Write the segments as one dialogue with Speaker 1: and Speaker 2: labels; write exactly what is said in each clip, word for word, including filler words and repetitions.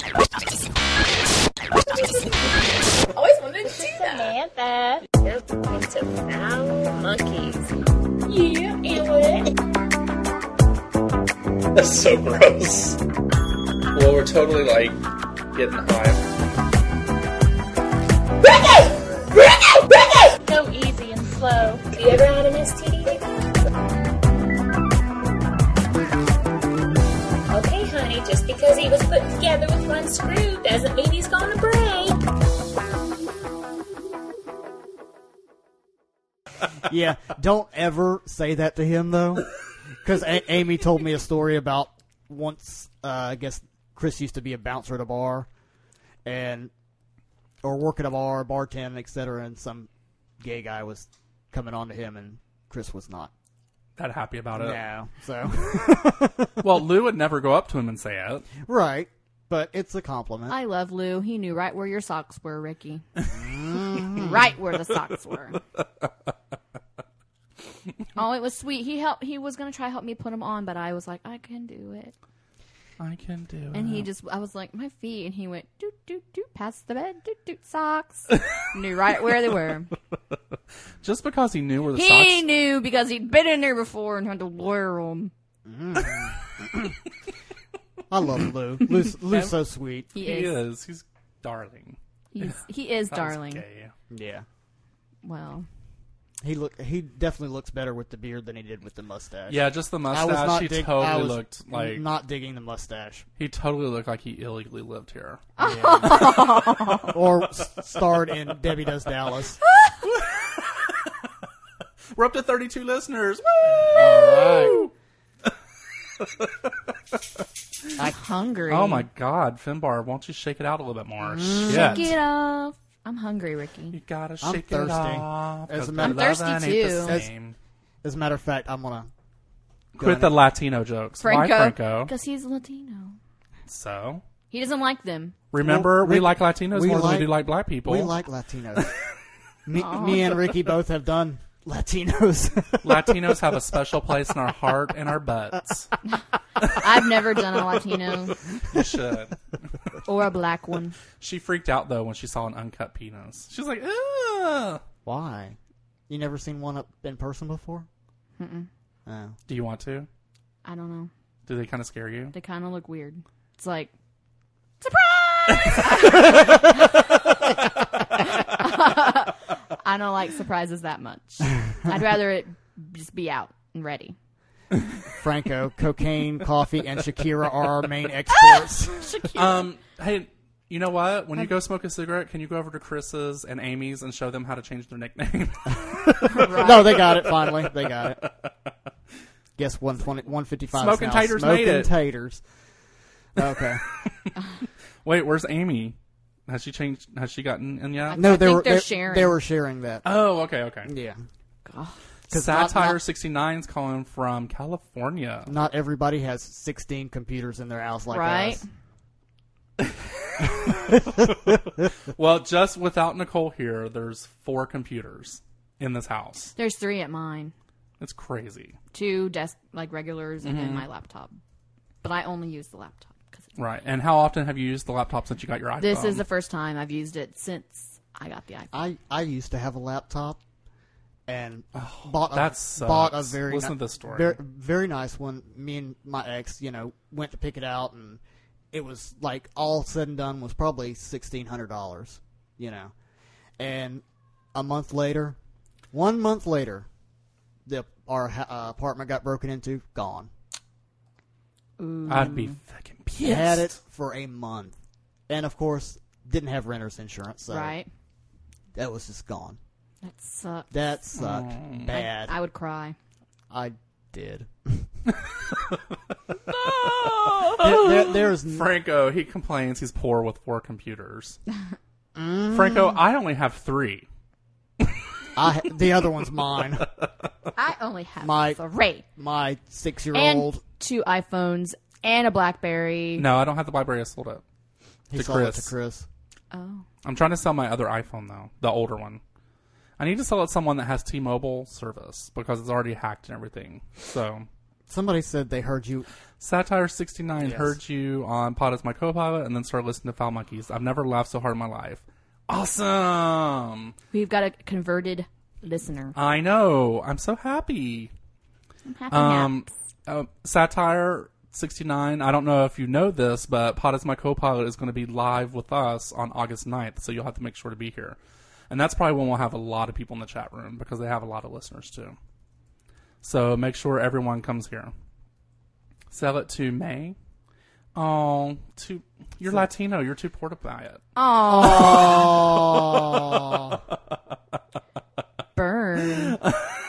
Speaker 1: Always wanted to see that.
Speaker 2: Samantha.
Speaker 1: They're going to foul monkeys.
Speaker 2: Yeah, Elwood.
Speaker 3: That's so gross. Well, we're totally like getting high.
Speaker 2: Go easy and slow.
Speaker 1: Have you ever had an S T D? Okay, honey, just because he was put together with one screw doesn't mean he's gonna break.
Speaker 4: Yeah, don't ever say that to him, though. Because a- Amy told me a story about once, uh, I guess Chris used to be a bouncer at a bar, and or work at a bar, bartending, et cetera, and some gay guy was coming on to him, and Chris was not.
Speaker 5: That happy about it.
Speaker 4: No, so.
Speaker 5: Well, Lou would never go up to him and say it.
Speaker 4: Right, but it's a compliment.
Speaker 6: I love Lou. He knew right where your socks were, Ricky. Right where the socks were. Oh, it was sweet. He helped. He was gonna try to help me put them on, but I was like, I can do it.
Speaker 5: I can do it.
Speaker 6: And he just, I was like, my feet, and he went doot doot doot past the bed, doot doot socks. Knew right where they were.
Speaker 5: Just because he knew where the
Speaker 6: He
Speaker 5: socks.
Speaker 6: knew because he'd been in there before and had to wear them.
Speaker 4: Mm. I love Lou. Lou's, Lou's so sweet.
Speaker 6: He,
Speaker 5: He
Speaker 6: is.
Speaker 5: is. He's darling.
Speaker 6: He's, he is
Speaker 5: That was
Speaker 6: darling.
Speaker 5: gay.
Speaker 4: Yeah.
Speaker 6: Well,
Speaker 4: He look. He definitely looks better with the beard than he did with the mustache.
Speaker 5: Yeah, just the
Speaker 4: I was
Speaker 5: mustache.
Speaker 4: not
Speaker 5: He
Speaker 4: dig-
Speaker 5: totally
Speaker 4: I was
Speaker 5: looked like
Speaker 4: not digging the mustache.
Speaker 5: he totally looked like he illegally lived here.
Speaker 4: Yeah. Or s- starred in Debbie Does Dallas.
Speaker 5: We're up to thirty-two listeners.
Speaker 4: All right.
Speaker 6: I'm hungry.
Speaker 5: Oh my God, Finbar, won't you shake it out a little bit more?
Speaker 6: Shake
Speaker 5: Shit.
Speaker 6: it off. I'm hungry, Ricky.
Speaker 5: You gotta
Speaker 4: I'm
Speaker 5: shake it
Speaker 4: thirsty.
Speaker 5: off.
Speaker 4: As a
Speaker 5: 'cause
Speaker 4: matter-
Speaker 5: the
Speaker 6: I'm thirsty
Speaker 5: lovin' ain't the
Speaker 6: too.
Speaker 4: As-
Speaker 5: same.
Speaker 4: As a matter of fact, I'm gonna go
Speaker 5: Quit
Speaker 4: in
Speaker 5: the
Speaker 4: and-
Speaker 5: Latino jokes.
Speaker 6: Franco.
Speaker 5: Why Franco?
Speaker 6: Because he's Latino.
Speaker 5: So
Speaker 6: He doesn't like them.
Speaker 5: remember,
Speaker 4: Well,
Speaker 5: we
Speaker 4: Rick-
Speaker 5: like Latinos
Speaker 4: we
Speaker 5: more than
Speaker 4: like-
Speaker 5: we do like black people.
Speaker 4: We like Latinos. me, me and Ricky both have done Latinos.
Speaker 5: Latinos have a special place in our heart and our butts.
Speaker 6: I've never done a Latino
Speaker 5: You should.
Speaker 6: or a black one.
Speaker 5: She freaked out though when she saw an uncut penis. She was like, "Ugh."
Speaker 4: Why? You never seen one up in person before?
Speaker 6: Mm-mm.
Speaker 4: Oh.
Speaker 5: Do you want to?
Speaker 6: I don't know.
Speaker 5: Do they kind of scare you?
Speaker 6: They kind of look weird. It's like, surprise! I don't like surprises that much. I'd rather it just be out and ready.
Speaker 4: Franco, cocaine, coffee, and Shakira are our main exports.
Speaker 5: Um, hey, you know what? When you go smoke a cigarette, can you go over to Chris's and Amy's and show them how to change their nickname?
Speaker 4: No, they got it finally. They got it. Guess one twenty, one fifty-five.
Speaker 5: Smoking
Speaker 4: now.
Speaker 5: taters
Speaker 4: Smoking
Speaker 5: made it.
Speaker 4: taters. Okay.
Speaker 5: Wait, where's Amy? Has she changed? Has she gotten in yet?
Speaker 4: No,
Speaker 6: I
Speaker 4: they
Speaker 6: think
Speaker 4: were
Speaker 6: they're
Speaker 4: they,
Speaker 6: sharing.
Speaker 4: They were sharing that.
Speaker 5: Oh, okay, okay.
Speaker 4: Yeah.
Speaker 6: God.
Speaker 4: 'Cause not-
Speaker 5: Satire
Speaker 4: not-
Speaker 5: sixty-nine is calling from California.
Speaker 4: Not everybody has sixteen computers in their house like
Speaker 6: Right?
Speaker 4: us.
Speaker 5: Well, just without Nicole here, there's four computers in this house.
Speaker 6: There's three at mine.
Speaker 5: It's crazy.
Speaker 6: Two desk, like regulars, and
Speaker 5: Mm-hmm.
Speaker 6: then my laptop. But I only use the laptop. Cause it's,
Speaker 5: Right. And how often have you used the laptop since you got your iPhone?
Speaker 6: this is the first time I've used it since I got the iPhone.
Speaker 4: I, I used to have a laptop and bought a,
Speaker 5: that sucks.
Speaker 4: bought a very
Speaker 5: Listen
Speaker 4: ni-
Speaker 5: to this story.
Speaker 4: Very, very nice one. Me and my ex, you know, went to pick it out, and it was like all said and done was probably sixteen hundred dollars, you know. And a month later, one month later, the our uh, apartment got broken into, gone.
Speaker 5: I'd be fucking pissed.
Speaker 4: Had it for a month, and of course didn't have renter's insurance, so
Speaker 6: Right?
Speaker 4: that was just gone.
Speaker 6: That sucks.
Speaker 4: That sucked
Speaker 5: Mm.
Speaker 4: bad.
Speaker 6: I would cry.
Speaker 4: I did. there, there, there's n-
Speaker 5: Franco, he complains he's poor with four computers. Franco, I only have three.
Speaker 4: I, the other one's mine.
Speaker 6: I only have
Speaker 4: My-
Speaker 6: three.
Speaker 4: My
Speaker 6: And
Speaker 4: six-year-old.
Speaker 6: two iPhones and a BlackBerry.
Speaker 5: No, I don't have the library. I sold it.
Speaker 4: He
Speaker 5: to
Speaker 4: sold it
Speaker 5: Chris.
Speaker 4: to Chris.
Speaker 6: Oh.
Speaker 5: I'm trying to sell my other iPhone, though. The older one. I need to sell it to someone that has T-Mobile service because it's already hacked and everything. So,
Speaker 4: Somebody said they heard you.
Speaker 5: Satire sixty-nine
Speaker 4: Yes.
Speaker 5: heard you on Pod as My Co-Pilot and then started listening to Foul Monkeys. I've never laughed so hard in my life. Awesome.
Speaker 6: We've got a converted listener.
Speaker 5: I know. I'm so happy.
Speaker 6: I'm happy
Speaker 5: Um,
Speaker 6: naps.
Speaker 5: uh, Satire sixty-nine, I don't know if you know this, but Pod as My Co-Pilot is going to be live with us on August ninth, so you'll have to make sure to be here. And that's probably when we'll have a lot of people in the chat room because they have a lot of listeners too. So make sure everyone comes here. Sell it to May. Oh, too, you're Latino. You're too poor to buy it.
Speaker 4: Oh,
Speaker 6: Burn.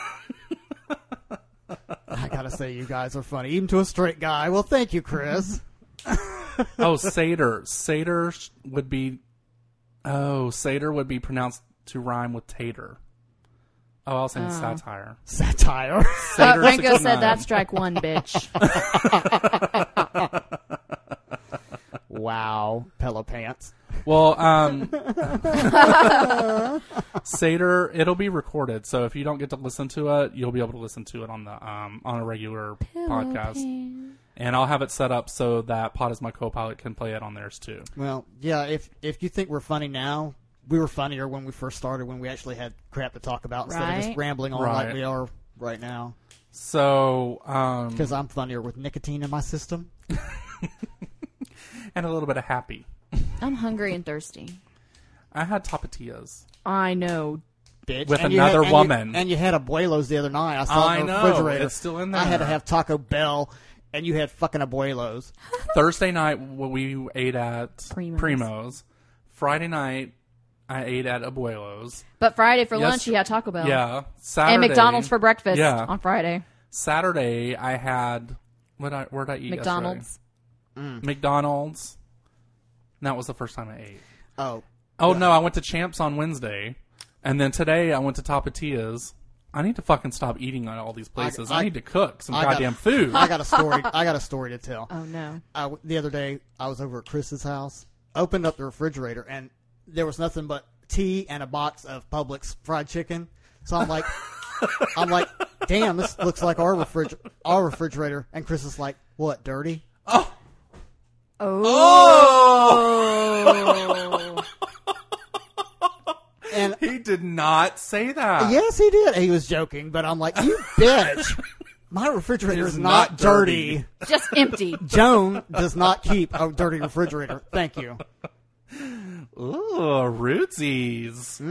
Speaker 4: I gotta say, you guys are funny, even to a straight guy. Well, thank you, Chris.
Speaker 5: Oh, Seder. Seder sh- would be. Oh, Seder would be pronounced to rhyme with tater. Oh, I was saying satire.
Speaker 4: Satire.
Speaker 6: Uh,
Speaker 5: Seder
Speaker 6: Franco
Speaker 5: sixty-nine.
Speaker 6: said that's strike one, bitch.
Speaker 4: Wow, Pella Pants.
Speaker 5: Well, um, Seder, it'll be recorded, so if you don't get to listen to it, you'll be able to listen to it on the um on a regular podcast. And I'll have it set up so that Pod as My Co-Pilot can play it on theirs too.
Speaker 4: Well, yeah. If if you think we're funny now, we were funnier when we first started, when we actually had crap to talk about instead of just
Speaker 6: Right.
Speaker 4: rambling on
Speaker 5: Right.
Speaker 4: like we are right now.
Speaker 5: So, um,
Speaker 4: Because I'm funnier with nicotine in my system.
Speaker 5: and a little bit of happy.
Speaker 6: I'm hungry and thirsty.
Speaker 5: I had tapatillas.
Speaker 6: I know.
Speaker 4: Bitch.
Speaker 5: With
Speaker 4: And you
Speaker 5: another
Speaker 4: had- and you-
Speaker 5: woman.
Speaker 4: and you had abuelos the other night. I saw
Speaker 5: I
Speaker 4: it in the
Speaker 5: know.
Speaker 4: refrigerator.
Speaker 5: It's still in
Speaker 4: I had to
Speaker 5: there.
Speaker 4: have Taco Bell, and you had fucking abuelos.
Speaker 5: Thursday night, when we ate at
Speaker 6: Primo's.
Speaker 5: Primo's. Friday night, I ate at Abuelo's.
Speaker 6: But Friday for
Speaker 5: Yes.
Speaker 6: lunch, you had Taco Bell.
Speaker 5: Yeah. Saturday.
Speaker 6: And McDonald's for breakfast
Speaker 5: Yeah.
Speaker 6: on Friday.
Speaker 5: Saturday, I had what I where did I eat?
Speaker 6: McDonald's.
Speaker 5: yesterday? McDonald's. And that was the first time I ate.
Speaker 4: Oh,
Speaker 5: Oh no, I went to Champs on Wednesday, and then today I went to Tapatillas. I need to fucking stop eating at all these places. I,
Speaker 4: I-
Speaker 5: need to cook some
Speaker 4: I got-
Speaker 5: goddamn food.
Speaker 4: I got a story. I got a story to tell.
Speaker 6: Oh, no.
Speaker 4: I, the other day, I was over at Chris's house, opened up the refrigerator, and there was nothing but tea and a box of Publix fried chicken. So I'm like, I'm like, damn, this looks like our refriger- our refrigerator. And Chris is like, what, dirty?
Speaker 6: Oh.
Speaker 5: Oh!
Speaker 4: And
Speaker 5: He did not say that.
Speaker 4: yes, he did. He was joking, but I'm like, you bitch. My refrigerator
Speaker 5: It
Speaker 4: is
Speaker 5: is
Speaker 4: not,
Speaker 5: not
Speaker 4: dirty.
Speaker 5: dirty.
Speaker 6: Just empty.
Speaker 4: Joan does not keep a dirty refrigerator. Thank you.
Speaker 5: Ooh, rootsies.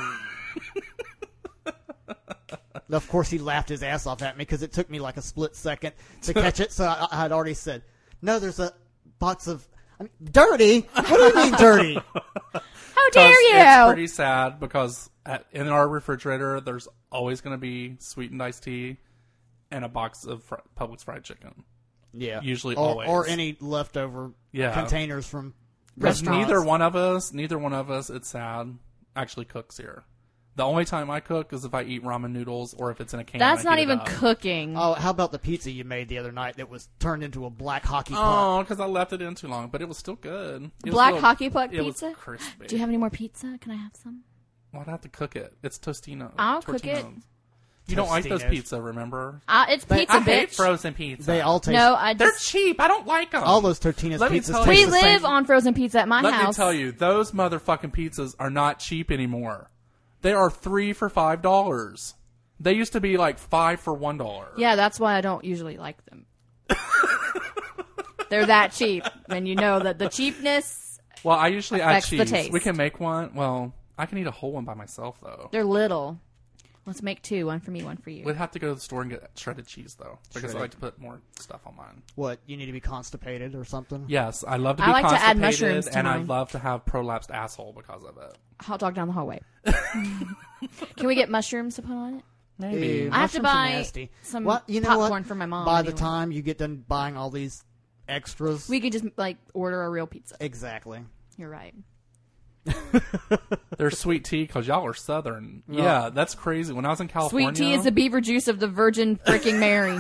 Speaker 4: Of course, he laughed his ass off at me because it took me like a split second to catch it. So I, I had already said, no, there's a box of I mean, dirty. What do you mean dirty?
Speaker 6: How dare you?
Speaker 5: It's pretty sad because at, in our refrigerator, there's always going to be sweetened iced tea and a box of fr- Publix fried chicken.
Speaker 4: Yeah,
Speaker 5: Usually
Speaker 4: or,
Speaker 5: always.
Speaker 4: or any leftover
Speaker 5: Yeah.
Speaker 4: containers from
Speaker 5: Because
Speaker 4: restaurants.
Speaker 5: neither one of us, neither one of us, it's sad, actually cooks here. The only time I cook is if I eat ramen noodles or if it's in a can.
Speaker 6: That's
Speaker 5: and I
Speaker 6: not
Speaker 5: heat it
Speaker 6: even
Speaker 5: up.
Speaker 6: cooking.
Speaker 4: Oh, how about the pizza you made the other night that was turned into a black hockey puck?
Speaker 5: Oh, because I left it in too long, but it was still good. It was
Speaker 6: Black
Speaker 5: still-
Speaker 6: hockey puck
Speaker 5: it
Speaker 6: pizza?
Speaker 5: was crispy.
Speaker 6: Do you have any more pizza? Can I have some?
Speaker 5: Well, I'd have to cook it. It's Tostino.
Speaker 6: I'll cook it.
Speaker 5: Tortinos. You don't like those
Speaker 4: Tostinos.
Speaker 5: pizza, remember?
Speaker 6: Uh, it's
Speaker 4: They-
Speaker 6: pizza,
Speaker 5: I hate
Speaker 6: bitch.
Speaker 5: frozen pizza.
Speaker 4: They all taste.
Speaker 6: No, I
Speaker 5: They're
Speaker 6: just...
Speaker 5: cheap. I don't like them.
Speaker 4: all those Totino's
Speaker 5: Let me
Speaker 4: pizzas
Speaker 5: tell
Speaker 4: taste
Speaker 6: We
Speaker 5: you-
Speaker 4: the
Speaker 6: live
Speaker 4: same.
Speaker 6: on frozen pizza at my
Speaker 5: Let
Speaker 6: house.
Speaker 5: me tell you, those motherfucking pizzas are not cheap anymore. They are three for five dollars. They used to be like five for one dollar.
Speaker 6: Yeah, that's why I don't usually like them. They're that cheap. And you know that the cheapness,
Speaker 5: Well, I usually add
Speaker 6: Affects the
Speaker 5: cheese.
Speaker 6: taste.
Speaker 5: We can make one. Well, I can eat a whole one by myself though.
Speaker 6: they're little. Let's make two. One for me, one for you.
Speaker 5: We'd have to go to the store and get shredded cheese though, because
Speaker 4: Shredded.
Speaker 5: I like to put more stuff on mine.
Speaker 4: What, you need to be constipated or something?
Speaker 5: Yes, I love to
Speaker 6: I
Speaker 5: be
Speaker 6: like to add
Speaker 5: constipated,
Speaker 6: mushrooms to
Speaker 5: and I
Speaker 6: mine.
Speaker 5: love to have prolapsed asshole because of it.
Speaker 6: Hot dog down the hallway. Can we get mushrooms to put on it?
Speaker 5: Maybe.
Speaker 4: Ew,
Speaker 6: I have to
Speaker 4: mushrooms are
Speaker 6: buy
Speaker 4: nasty.
Speaker 6: some
Speaker 4: What- you know
Speaker 6: popcorn
Speaker 4: what?
Speaker 6: for my mom
Speaker 4: By the
Speaker 6: anyway.
Speaker 4: time you get done buying all these extras,
Speaker 6: We could just like order a real pizza.
Speaker 4: exactly.
Speaker 6: You're right.
Speaker 5: There's sweet tea because y'all are southern. Yeah, that's crazy. When I was in California,
Speaker 6: Sweet tea is the beaver juice of the Virgin freaking Mary.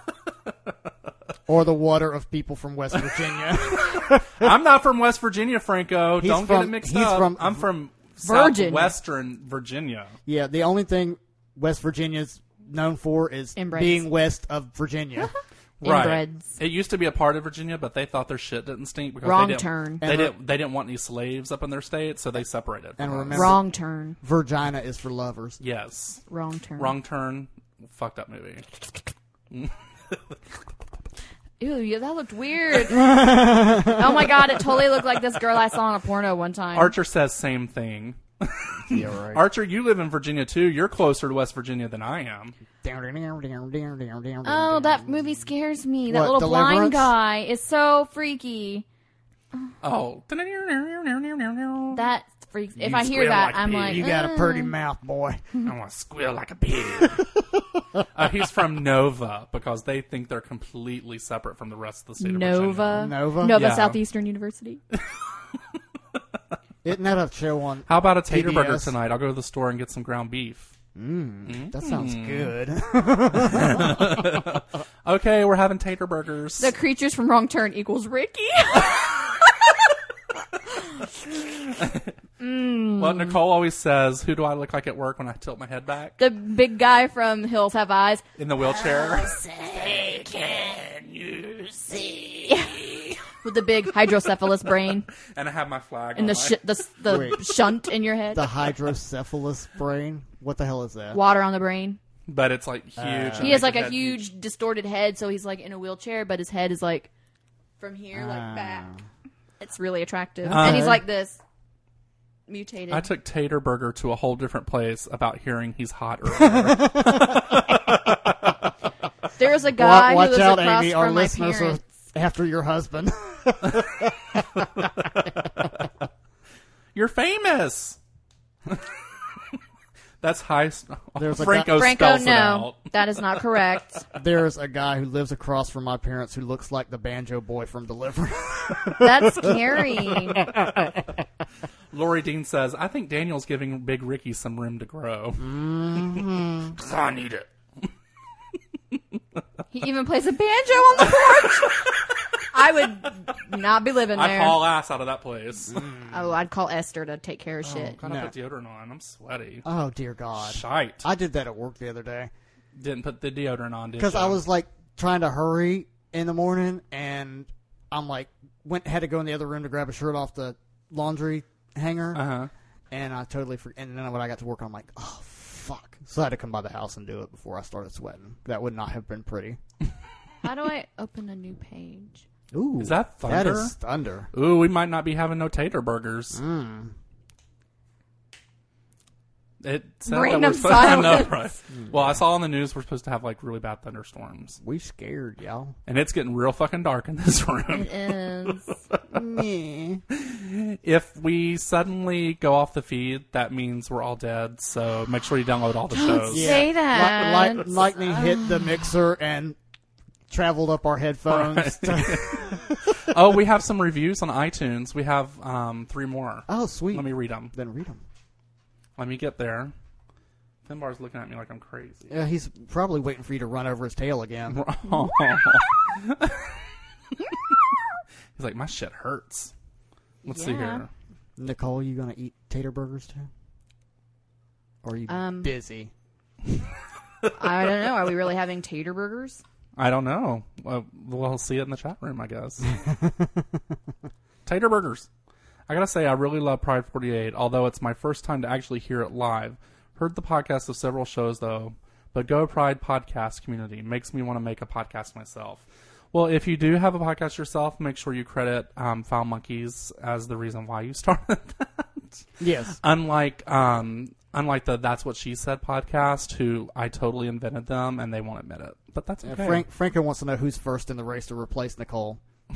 Speaker 4: Or the water of people from West Virginia.
Speaker 5: I'm not from West Virginia, Franco.
Speaker 4: He's
Speaker 5: Don't get
Speaker 4: from-
Speaker 5: it mixed
Speaker 4: he's
Speaker 5: up.
Speaker 4: from-
Speaker 5: I'm from
Speaker 6: Virgin.
Speaker 5: southwestern Virginia.
Speaker 4: Yeah, the only thing West Virginia's known for is
Speaker 6: Embrace.
Speaker 4: being west of Virginia.
Speaker 5: Right.
Speaker 6: inbreds.
Speaker 5: It used to be a part of Virginia, but they thought their shit didn't stink because
Speaker 6: Wrong
Speaker 5: they didn't,
Speaker 6: turn.
Speaker 5: They
Speaker 4: And
Speaker 5: didn't. They didn't want any slaves up in their state, so they separated.
Speaker 4: And
Speaker 5: from us.
Speaker 4: remember-
Speaker 6: Wrong turn.
Speaker 4: Virginia is for lovers.
Speaker 5: Yes.
Speaker 6: Wrong turn.
Speaker 5: Wrong turn. Fucked up movie.
Speaker 6: Ew, yeah, that looked weird. Oh my god, it totally looked like this girl I saw in a porno one time.
Speaker 5: Archer says same thing.
Speaker 4: Yeah, right.
Speaker 5: Archer, you live in Virginia too. You're closer to West Virginia than I am.
Speaker 6: Oh, that movie scares me. That
Speaker 4: What,
Speaker 6: little blind
Speaker 4: Deliverance?
Speaker 6: guy is so freaky.
Speaker 5: Oh.
Speaker 6: That freaks. If
Speaker 5: You
Speaker 6: I hear
Speaker 5: squeal
Speaker 6: that,
Speaker 5: like a
Speaker 6: I'm
Speaker 5: pig.
Speaker 6: like,
Speaker 4: You got a
Speaker 6: "Uh."
Speaker 4: pretty mouth, boy.
Speaker 5: I want to squeal like a pig. uh, he's from Nova because they think they're completely separate from the rest of the state of
Speaker 6: Nova.
Speaker 5: Virginia.
Speaker 4: Nova?
Speaker 6: Nova
Speaker 5: Yeah.
Speaker 6: Southeastern University.
Speaker 4: Isn't that a show on?
Speaker 5: How about a tater
Speaker 4: P B S?
Speaker 5: burger tonight? I'll go to the store and get some ground beef.
Speaker 4: That sounds good.
Speaker 5: Okay, we're having tater burgers.
Speaker 6: The creatures from Wrong Turn equals Ricky.
Speaker 5: Well, Nicole always says, who do I look like at work when I tilt my head back?
Speaker 6: The big guy from Hills Have Eyes.
Speaker 5: In the wheelchair?
Speaker 6: With the big hydrocephalus brain
Speaker 5: And I have my flag
Speaker 6: and
Speaker 5: on
Speaker 6: the
Speaker 5: my...
Speaker 6: sh- the, the
Speaker 4: Wait.
Speaker 6: shunt in your head.
Speaker 4: The hydrocephalus brain. What the hell is that?
Speaker 6: Water on the brain.
Speaker 5: But it's like huge. and
Speaker 6: He has
Speaker 5: makes
Speaker 6: like
Speaker 5: your
Speaker 6: a
Speaker 5: head
Speaker 6: huge distorted head, so he's like in a wheelchair, but his head is like from here, like
Speaker 4: Ah.
Speaker 6: back. It's really attractive.
Speaker 5: Uh,
Speaker 6: and he's like this. Mutated.
Speaker 5: I took Tater Burger to a whole different place about hearing he's hot earlier.
Speaker 6: There was a guy
Speaker 4: Wa-
Speaker 6: who
Speaker 4: Watch
Speaker 6: lives
Speaker 4: out,
Speaker 6: across
Speaker 4: Amy.
Speaker 6: from
Speaker 4: Our
Speaker 6: my
Speaker 4: listeners
Speaker 6: parents.
Speaker 4: are after your husband.
Speaker 5: You're famous. That's high.
Speaker 4: There's a
Speaker 5: Franco,
Speaker 6: Franco,
Speaker 5: spells it
Speaker 6: no,
Speaker 5: out.
Speaker 6: that is not correct.
Speaker 4: There's a guy who lives across from my parents who looks like the banjo boy from Deliverance.
Speaker 6: That's scary.
Speaker 5: Lori Dean says, I think Daniel's giving Big Ricky some room to grow. Mm-hmm. 'Cause I need it.
Speaker 6: He even plays a banjo on the porch. I would not be living
Speaker 5: I'd
Speaker 6: there.
Speaker 5: haul ass out of that place.
Speaker 6: Oh, I'd call Esther to take care of shit.
Speaker 5: Gotta
Speaker 4: No.
Speaker 5: put deodorant on. I'm sweaty.
Speaker 4: Oh, dear God.
Speaker 5: Shite.
Speaker 4: I did that at work the other day.
Speaker 5: Didn't put the deodorant on, did
Speaker 4: Because
Speaker 5: you?
Speaker 4: I was, like, trying to hurry in the morning, and I'm, like, went had to go in the other room to grab a shirt off the laundry hanger,
Speaker 5: Uh-huh.
Speaker 4: and I totally forgot. And then when I got to work, I'm like, oh, fuck. So I had to come by the house and do it before I started sweating. That would not have been pretty.
Speaker 6: How do I open a new page?
Speaker 4: Ooh.
Speaker 5: Is that
Speaker 4: That
Speaker 5: thunder?
Speaker 4: is thunder.
Speaker 5: Ooh, we might not be having no tater burgers.
Speaker 4: Mm.
Speaker 5: It said that
Speaker 6: Random
Speaker 5: we're supposed I know,
Speaker 6: silence.
Speaker 5: right? Well, I saw on the news we're supposed to have like really bad thunderstorms,
Speaker 4: We scared, y'all.
Speaker 5: and it's getting real fucking dark in this room.
Speaker 6: It is.
Speaker 4: Meh.
Speaker 5: If we suddenly go off the feed, that means we're all dead. So make sure you download all the shows.
Speaker 4: Yeah.
Speaker 6: Say that.
Speaker 4: Li- li- lightning hit the mixer and traveled up our headphones.
Speaker 5: Oh, we have some reviews on iTunes. We have um, three more.
Speaker 4: Oh, sweet.
Speaker 5: Let me read them.
Speaker 4: Then read them.
Speaker 5: Let me get there. Finbar's looking at me like I'm crazy.
Speaker 4: Yeah, he's probably waiting for you to run over his tail again.
Speaker 5: He's like, my shit hurts. Let's see
Speaker 6: Yeah.
Speaker 5: here.
Speaker 4: Nicole, you gonna eat tater burgers too? Or are you
Speaker 6: Um,
Speaker 4: busy?
Speaker 6: I don't know. Are we really having tater burgers?
Speaker 5: I don't know. Well, we'll see it in the chat room, I guess. Tater burgers. I gotta say, I really love Pride forty-eight, although it's my first time to actually hear it live. Heard the podcast of several shows, though. But Go Pride podcast community makes me want to make a podcast myself. Well, if you do have a podcast yourself, make sure you credit um, Foul Monkeys as the reason why you started that.
Speaker 4: Yes.
Speaker 5: Unlike um, unlike the That's What She Said podcast, who I totally invented them, and they won't admit it. But that's
Speaker 4: Uh,
Speaker 5: okay.
Speaker 4: Frank Franco wants to know who's first in the race to replace Nicole.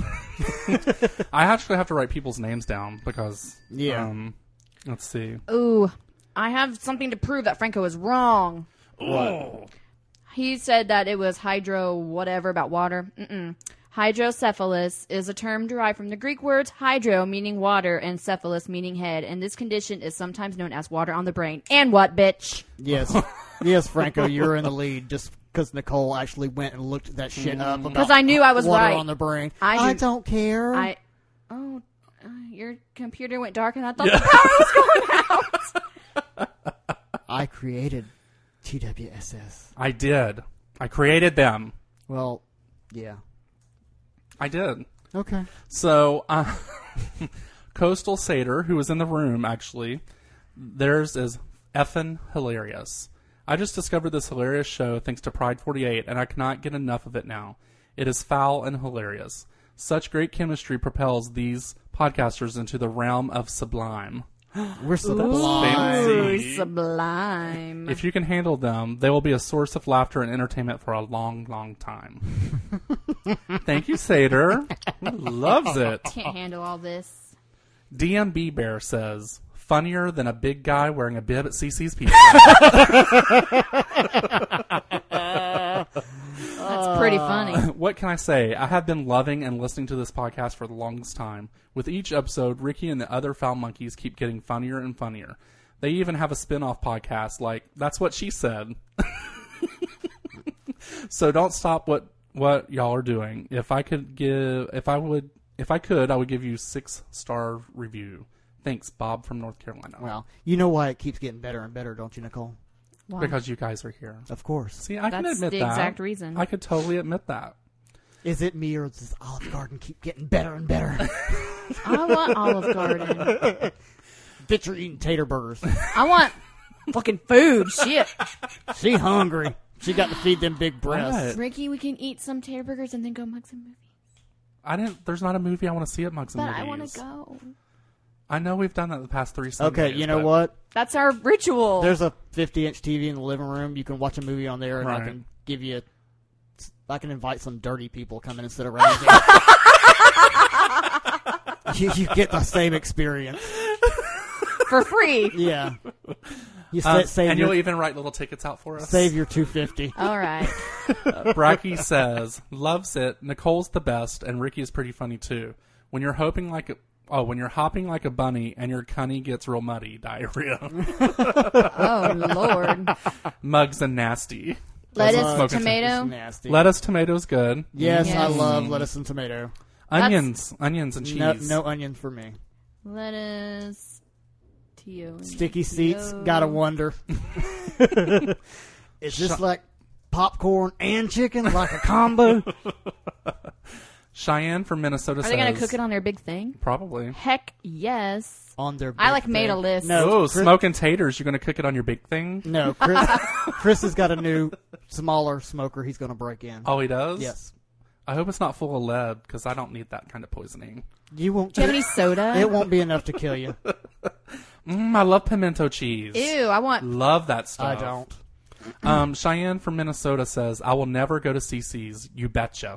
Speaker 5: I actually have to write people's names down because,
Speaker 4: Yeah.
Speaker 5: um, let's see.
Speaker 6: Ooh, I have something to prove that Franco is wrong.
Speaker 5: Oh.
Speaker 6: He said that it was hydro whatever about water. Mm-mm. Hydrocephalus is a term derived from the Greek words hydro, meaning water, and cephalus, meaning head. And this condition is sometimes known as water on the brain. And what, bitch?
Speaker 4: Yes. Yes, Franco, you're in the lead just because Nicole actually went and looked that shit up.
Speaker 6: Because
Speaker 4: Because
Speaker 6: I knew I was
Speaker 4: water
Speaker 6: right.
Speaker 4: on the brain.
Speaker 6: I
Speaker 4: I,
Speaker 6: do-
Speaker 4: don't care.
Speaker 6: I. Oh, uh, your computer went dark, and I thought the power was going out.
Speaker 4: I created T W S S.
Speaker 5: I did. I created them.
Speaker 4: Well, Yeah.
Speaker 5: I did.
Speaker 4: Okay.
Speaker 5: So, uh, Coastal Satyr, who was in the room, actually, theirs is effing hilarious. I just discovered this hilarious show thanks to Pride forty-eight, and I cannot get enough of it now. It is foul and hilarious. Such great chemistry propels these podcasters into the realm of sublime.
Speaker 4: We're sublime.
Speaker 6: Ooh,
Speaker 5: Fancy.
Speaker 6: sublime.
Speaker 5: If you can handle them, they will be a source of laughter and entertainment for a long, long time. Thank you, Satyr. Loves it.
Speaker 6: Can't handle all this.
Speaker 5: D M B Bear says, funnier than a big guy wearing a bib at C C's Pizza.
Speaker 6: That's pretty funny.
Speaker 5: What can I say? I have been loving and listening to this podcast for the longest time. With each episode, Ricky and the other foul monkeys keep getting funnier and funnier. They even have a spin-off podcast like, That's What She Said. So don't stop what, what y'all are doing. If I could give, if I would, if I could, I would give you six-star review. Thanks, Bob from North Carolina.
Speaker 4: Well, you know why it keeps getting better and better, don't you, Nicole?
Speaker 6: Wow.
Speaker 5: Because you guys are here.
Speaker 4: Of course.
Speaker 5: See, I can
Speaker 6: That's
Speaker 5: admit
Speaker 6: the
Speaker 5: that.
Speaker 6: exact reason.
Speaker 5: I could totally admit that.
Speaker 4: Is it me or does this Olive Garden keep getting better and better?
Speaker 6: I want Olive Garden.
Speaker 4: Bitch, you're eating tater burgers.
Speaker 6: I want fucking food. Shit.
Speaker 4: She hungry. She got to feed them big breasts.
Speaker 5: What?
Speaker 6: Ricky, we can eat some tater burgers and then go mug some movies.
Speaker 5: I didn't. There's not a movie I want to see at Mugs and
Speaker 6: But
Speaker 5: Movies.
Speaker 6: I want to go.
Speaker 5: I know we've done that the past three Sundays.
Speaker 4: Okay, you know
Speaker 5: but-
Speaker 4: what?
Speaker 6: That's our ritual.
Speaker 4: There's a fifty-inch T V in the living room. You can watch a movie on there, and I
Speaker 5: Right.
Speaker 4: can give you. I can invite some dirty people come in and sit around. you, you get the same experience.
Speaker 6: for free.
Speaker 4: Yeah. You sa-
Speaker 5: Um,
Speaker 4: save
Speaker 5: and
Speaker 4: your
Speaker 5: you'll even write little tickets out for us.
Speaker 4: save your two fifty.
Speaker 6: All right.
Speaker 5: Bracky says, loves it. Nicole's the best, and Ricky is pretty funny too. When you're hoping like a, oh, when you're hopping like a bunny and your cunny gets real muddy, diarrhea.
Speaker 6: Oh Lord.
Speaker 5: Mugs and nasty.
Speaker 6: Lettuce,
Speaker 5: smoking
Speaker 6: tomato.
Speaker 4: It's nasty.
Speaker 5: Lettuce, tomatoes, good.
Speaker 4: Yes, I
Speaker 6: Yes.
Speaker 4: love lettuce and tomato.
Speaker 5: Onions, onions and cheese.
Speaker 4: No, no onion for me.
Speaker 6: Lettuce. Tio. and
Speaker 4: Sticky seats,
Speaker 6: Tio.
Speaker 4: gotta wonder. Is this like popcorn and chicken, like a combo?
Speaker 5: Cheyenne from Minnesota
Speaker 6: Are
Speaker 5: says,
Speaker 6: they gonna cook it on their big thing?
Speaker 5: Probably.
Speaker 6: Heck yes.
Speaker 4: On their
Speaker 6: I
Speaker 4: big
Speaker 6: like made
Speaker 4: thing.
Speaker 6: a list.
Speaker 4: No,
Speaker 5: Oh,
Speaker 4: Chris,
Speaker 5: smoking taters. You're gonna cook it on your big thing?
Speaker 4: no, Chris, Chris has got a new, smaller smoker he's gonna break in.
Speaker 5: Oh, he does?
Speaker 4: Yes.
Speaker 5: I hope it's not full of lead, because I don't need that kind of poisoning.
Speaker 4: You won't.
Speaker 6: Do you have any soda?
Speaker 4: It won't be enough to kill you.
Speaker 5: Mm, I love pimento cheese.
Speaker 6: Ew, I want.
Speaker 5: Love that stuff.
Speaker 4: I don't.
Speaker 5: Um, Cheyenne from Minnesota says, I will never go to C C's. You betcha.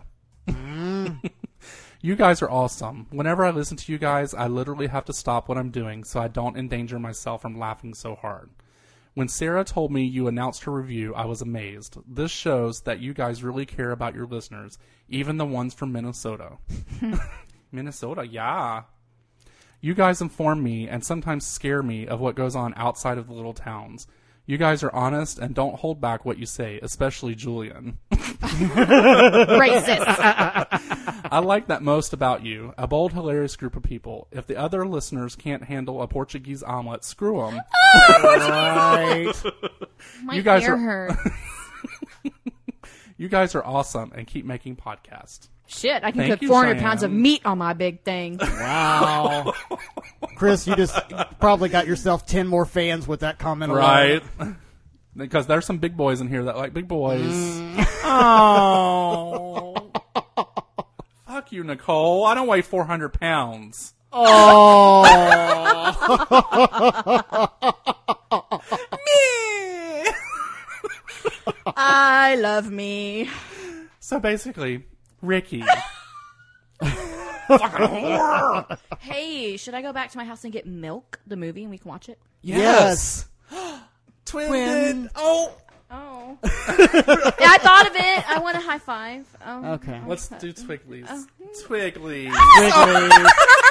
Speaker 5: You guys are awesome. Whenever I listen to you guys, I literally have to stop what I'm doing so I don't endanger myself from laughing so hard. When Sarah told me you announced her review, I was amazed. This shows that you guys really care about your listeners, even the ones from Minnesota. Minnesota, yeah. You guys inform me and sometimes scare me of what goes on outside of the little towns. You guys are honest and don't hold back what you say, especially Julian.
Speaker 6: Racist.
Speaker 5: I like that most about you. A bold, hilarious group of people. If the other listeners can't handle a Portuguese omelet, screw them.
Speaker 4: Right.
Speaker 6: My
Speaker 5: You guys
Speaker 6: hair
Speaker 5: are-
Speaker 6: hurt.
Speaker 5: You guys are awesome and keep making podcasts.
Speaker 6: Shit, I can
Speaker 5: Thank
Speaker 6: cook
Speaker 5: you,
Speaker 6: four hundred pounds of
Speaker 5: Cheyenne.
Speaker 6: meat on my big thing.
Speaker 4: Wow. Chris, you just probably got yourself ten more fans with that comment alone.
Speaker 5: Right? Because there's some big boys in here that like big boys.
Speaker 4: Oh.
Speaker 5: Fuck you, Nicole. I don't weigh four hundred pounds.
Speaker 4: Oh.
Speaker 6: I love me.
Speaker 5: So basically, Ricky.
Speaker 6: Hey, should I go back to my house and get Milk, the movie, and we can watch it?
Speaker 4: Yes.
Speaker 5: Twin.
Speaker 4: Twin.
Speaker 5: Oh.
Speaker 6: Oh. Yeah, I thought of it. I want a high five. Um,
Speaker 4: Okay.
Speaker 5: Let's do Twigglies. Twigglies.
Speaker 4: Quickly.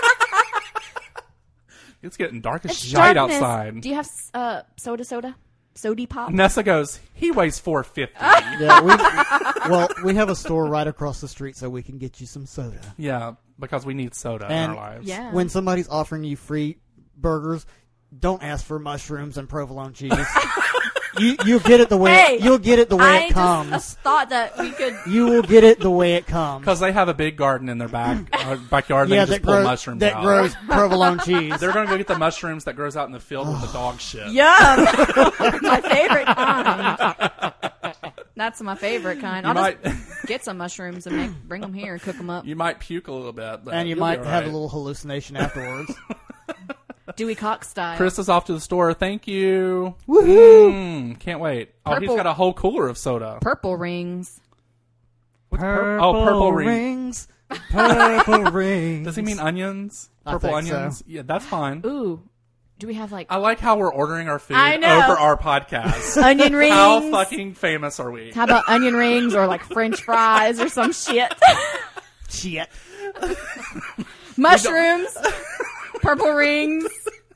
Speaker 5: It's getting dark as
Speaker 6: It's
Speaker 5: shite
Speaker 6: darkness.
Speaker 5: outside.
Speaker 6: Do you have uh, soda soda? Sody pop?
Speaker 5: Nessa goes, he weighs four fifty.
Speaker 4: Yeah, we, well, we have a store right across the street, so we can get you some soda.
Speaker 5: Yeah, because we need soda
Speaker 4: And-
Speaker 5: in our lives.
Speaker 6: Yeah.
Speaker 4: When somebody's offering you free burgers, don't ask for mushrooms and provolone cheese. you you get it the way
Speaker 6: Hey,
Speaker 4: it, you'll get it the way
Speaker 6: I
Speaker 4: it comes.
Speaker 6: just thought that we could.
Speaker 4: You will get it the way it comes.
Speaker 5: Because they have a big garden in their back uh, backyard. They
Speaker 4: yeah,
Speaker 5: can just
Speaker 4: that
Speaker 5: pull
Speaker 4: grows
Speaker 5: mushrooms
Speaker 4: that
Speaker 5: out.
Speaker 4: grows provolone cheese.
Speaker 5: They're going to go get the mushrooms that grows out in the field with the dog shit.
Speaker 6: Yum! My favorite kind. That's my favorite kind.
Speaker 5: You
Speaker 6: I'll
Speaker 5: might,
Speaker 6: just get some mushrooms and make, bring them here and cook them up.
Speaker 5: you might puke a little bit, but
Speaker 4: and you
Speaker 5: you'll
Speaker 4: might
Speaker 5: be all
Speaker 4: have a
Speaker 5: right.
Speaker 4: little hallucination afterwards.
Speaker 6: Dewey Cox style.
Speaker 5: Chris is off to the store. Thank you.
Speaker 4: Woohoo!
Speaker 5: Mm, can't wait. Oh, he's
Speaker 6: Purple-
Speaker 5: got a whole cooler of soda.
Speaker 6: Purple rings.
Speaker 5: What's pur- oh, purple ring.
Speaker 4: rings. Purple rings.
Speaker 5: Does he mean onions?
Speaker 4: I
Speaker 5: Purple
Speaker 4: think so.
Speaker 5: onions? Yeah, that's fine.
Speaker 6: Ooh. Do we have like
Speaker 5: I like how we're ordering our food
Speaker 6: I know.
Speaker 5: over our podcast.
Speaker 6: onion rings?
Speaker 5: How fucking famous are we?
Speaker 6: How about onion rings or like French fries or some shit?
Speaker 4: Shit.
Speaker 6: Mushrooms. Purple rings.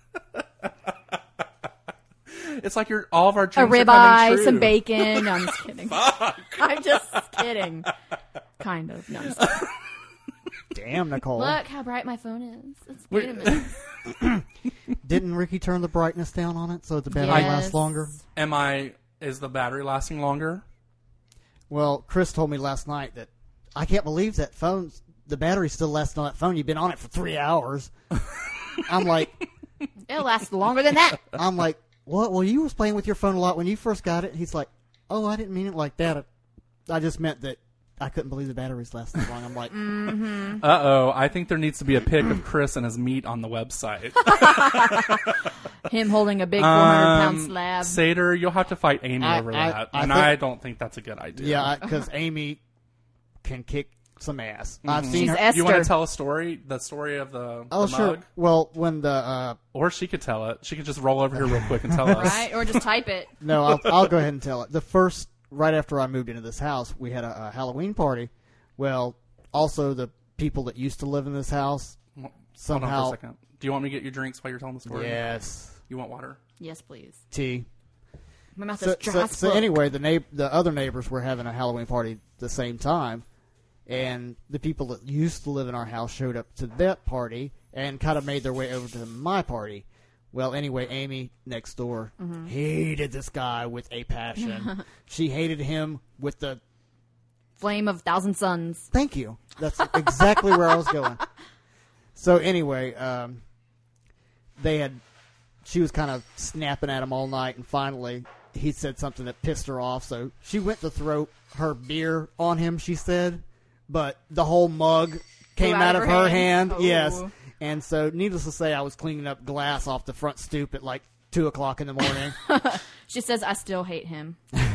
Speaker 5: It's like you're all of our
Speaker 6: A
Speaker 5: dreams are coming
Speaker 6: ribeye.
Speaker 5: true.
Speaker 6: Some bacon. No, I'm just kidding. I'm just kidding. Kind of. No, I'm just kidding.
Speaker 4: Damn, Nicole.
Speaker 6: Look how bright my phone is. It's
Speaker 5: We're-
Speaker 6: beautiful.
Speaker 4: Didn't Ricky turn the brightness down on it so the battery
Speaker 6: Yes.
Speaker 4: lasts longer?
Speaker 5: Am I? Is the battery lasting longer?
Speaker 4: Well, Chris told me last night that I can't believe that phone's the battery's still lasting on that phone. You've been on it for three hours. I'm like,
Speaker 6: It'll last longer than that.
Speaker 4: I'm like, what? Well, you was playing with your phone a lot when you first got it. He's like, oh, I didn't mean it like that. I just meant that I couldn't believe the batteries last that long. I'm like,
Speaker 5: Uh oh. I think there needs to be a pic of Chris and his meat on the website.
Speaker 6: Him holding a big four hundred pound
Speaker 5: Um,
Speaker 6: slab.
Speaker 5: Seder, you'll have to fight Amy
Speaker 4: I-
Speaker 5: over
Speaker 4: I-
Speaker 5: that,
Speaker 4: I
Speaker 5: and
Speaker 4: think-
Speaker 5: I don't think that's a good idea.
Speaker 4: yeah, because Amy can kick some ass. I've seen
Speaker 6: She's
Speaker 4: her.
Speaker 6: Esther.
Speaker 5: You want to tell a story? The story of the,
Speaker 4: Oh,
Speaker 5: the
Speaker 4: sure.
Speaker 5: mug?
Speaker 4: Well, when the uh,
Speaker 5: Or she could tell it. She could just roll over here real quick and tell us.
Speaker 6: Right? Or just type it.
Speaker 4: no, I'll, I'll go ahead and tell it. The first, right after I moved into this house, we had a, a Halloween party. Well, also the people that used to live in this house
Speaker 5: Hold on
Speaker 4: somehow.
Speaker 5: for a second. Do you want me to get you drinks while you're telling the story?
Speaker 4: Yes,
Speaker 5: You want water?
Speaker 6: Yes, please.
Speaker 4: tea.
Speaker 6: My mouth
Speaker 4: So,
Speaker 6: is dry
Speaker 4: so,
Speaker 6: as
Speaker 4: so
Speaker 6: fuck.
Speaker 4: anyway, the neigh- the other neighbors were having a Halloween party at the same time, and the people that used to live in our house showed up to that party and kind of made their way over to my party. Well, anyway, Amy next door
Speaker 6: Mm-hmm.
Speaker 4: hated this guy with a passion. She hated him with the
Speaker 6: Flame of Thousand Suns.
Speaker 4: thank you. That's exactly where I was going. So anyway, um, they had. She was kind of snapping at him all night, and finally he said something that pissed her off. So she went to throw her beer on him. She said, but the whole mug came
Speaker 6: Flew
Speaker 4: out of her hand.
Speaker 6: Oh.
Speaker 4: Yes, and so needless to say, I was cleaning up glass off the front stoop at like two o'clock in the morning.
Speaker 6: She says, I still hate him.